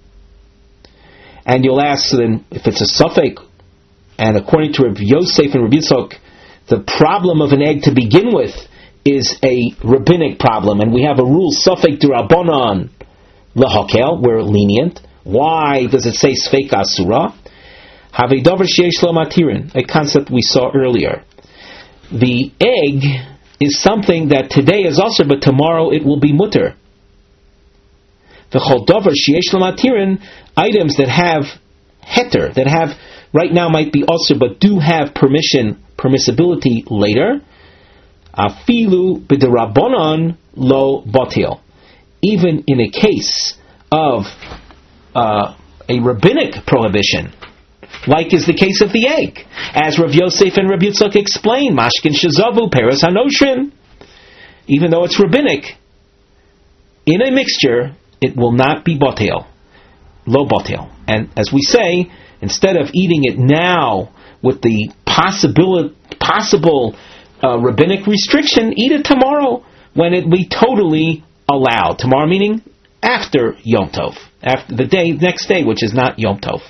Speaker 1: And you'll ask then, if it's a suffix, and according to Rabbi Yosef and Rabbi Yitzchak, the problem of an egg to begin with is a rabbinic problem, and we have a rule, suffix d'Rabbanan lehakel, we're lenient. Why does it say Sfeika Asura? Havei davar sheyesh lo matirin, a concept we saw earlier. The egg is something that today is also, but tomorrow it will be mutter. V'chol davar sheyesh lo matirin, items that have heter, that have right now might be also, but do have permissibility later. Afilu b'derabbanan lo batil. Even in a case of a rabbinic prohibition, like is the case of the egg, as Rav Yosef and Rav Yitzchak explain, mashkin shezavu peres hanoshrim. Even though it's rabbinic, in a mixture, it will not be batil, lo batil. And as we say, instead of eating it now with the possible rabbinic restriction, eat it tomorrow when it be totally allowed. Tomorrow meaning after Yom Tov, after the next day, which is not Yom Tov.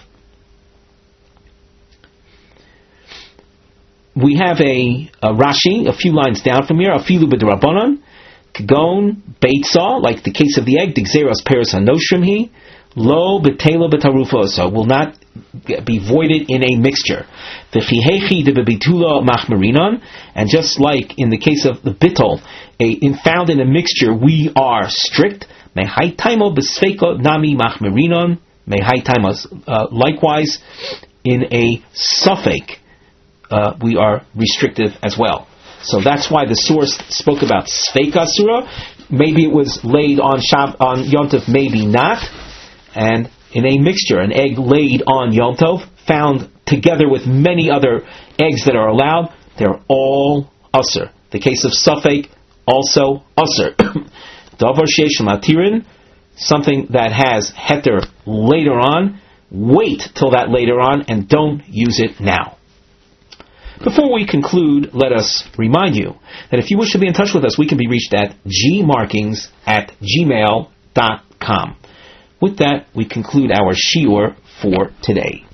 Speaker 1: We have a Rashi, a few lines down from here, Afilu b'drabanan, Kagon, Beitza, like the case of the egg, Digzeros Peres Hanoshrim he, Lo Betela Betarufoso, will not be voided in a mixture. V'chihechi de bebitula machmerinon, and just like in the case of the bittul, found in a mixture, we are strict. Mehai taimo besfeiko nami machmerinon, mehai taimos, likewise, in a suffix, we are restrictive as well. So that's why the source spoke about Sfeika Asura. Maybe it was laid on Yom Tov, maybe not. And in a mixture, an egg laid on Yom Tov, found together with many other eggs that are allowed, they're all Asur. The case of suffix, also Asur. Davar sheish matirin, something that has heter later on, wait till that later on and don't use it now. Before we conclude, let us remind you that if you wish to be in touch with us, we can be reached at gmarkings@gmail.com. With that, we conclude our shiur for today.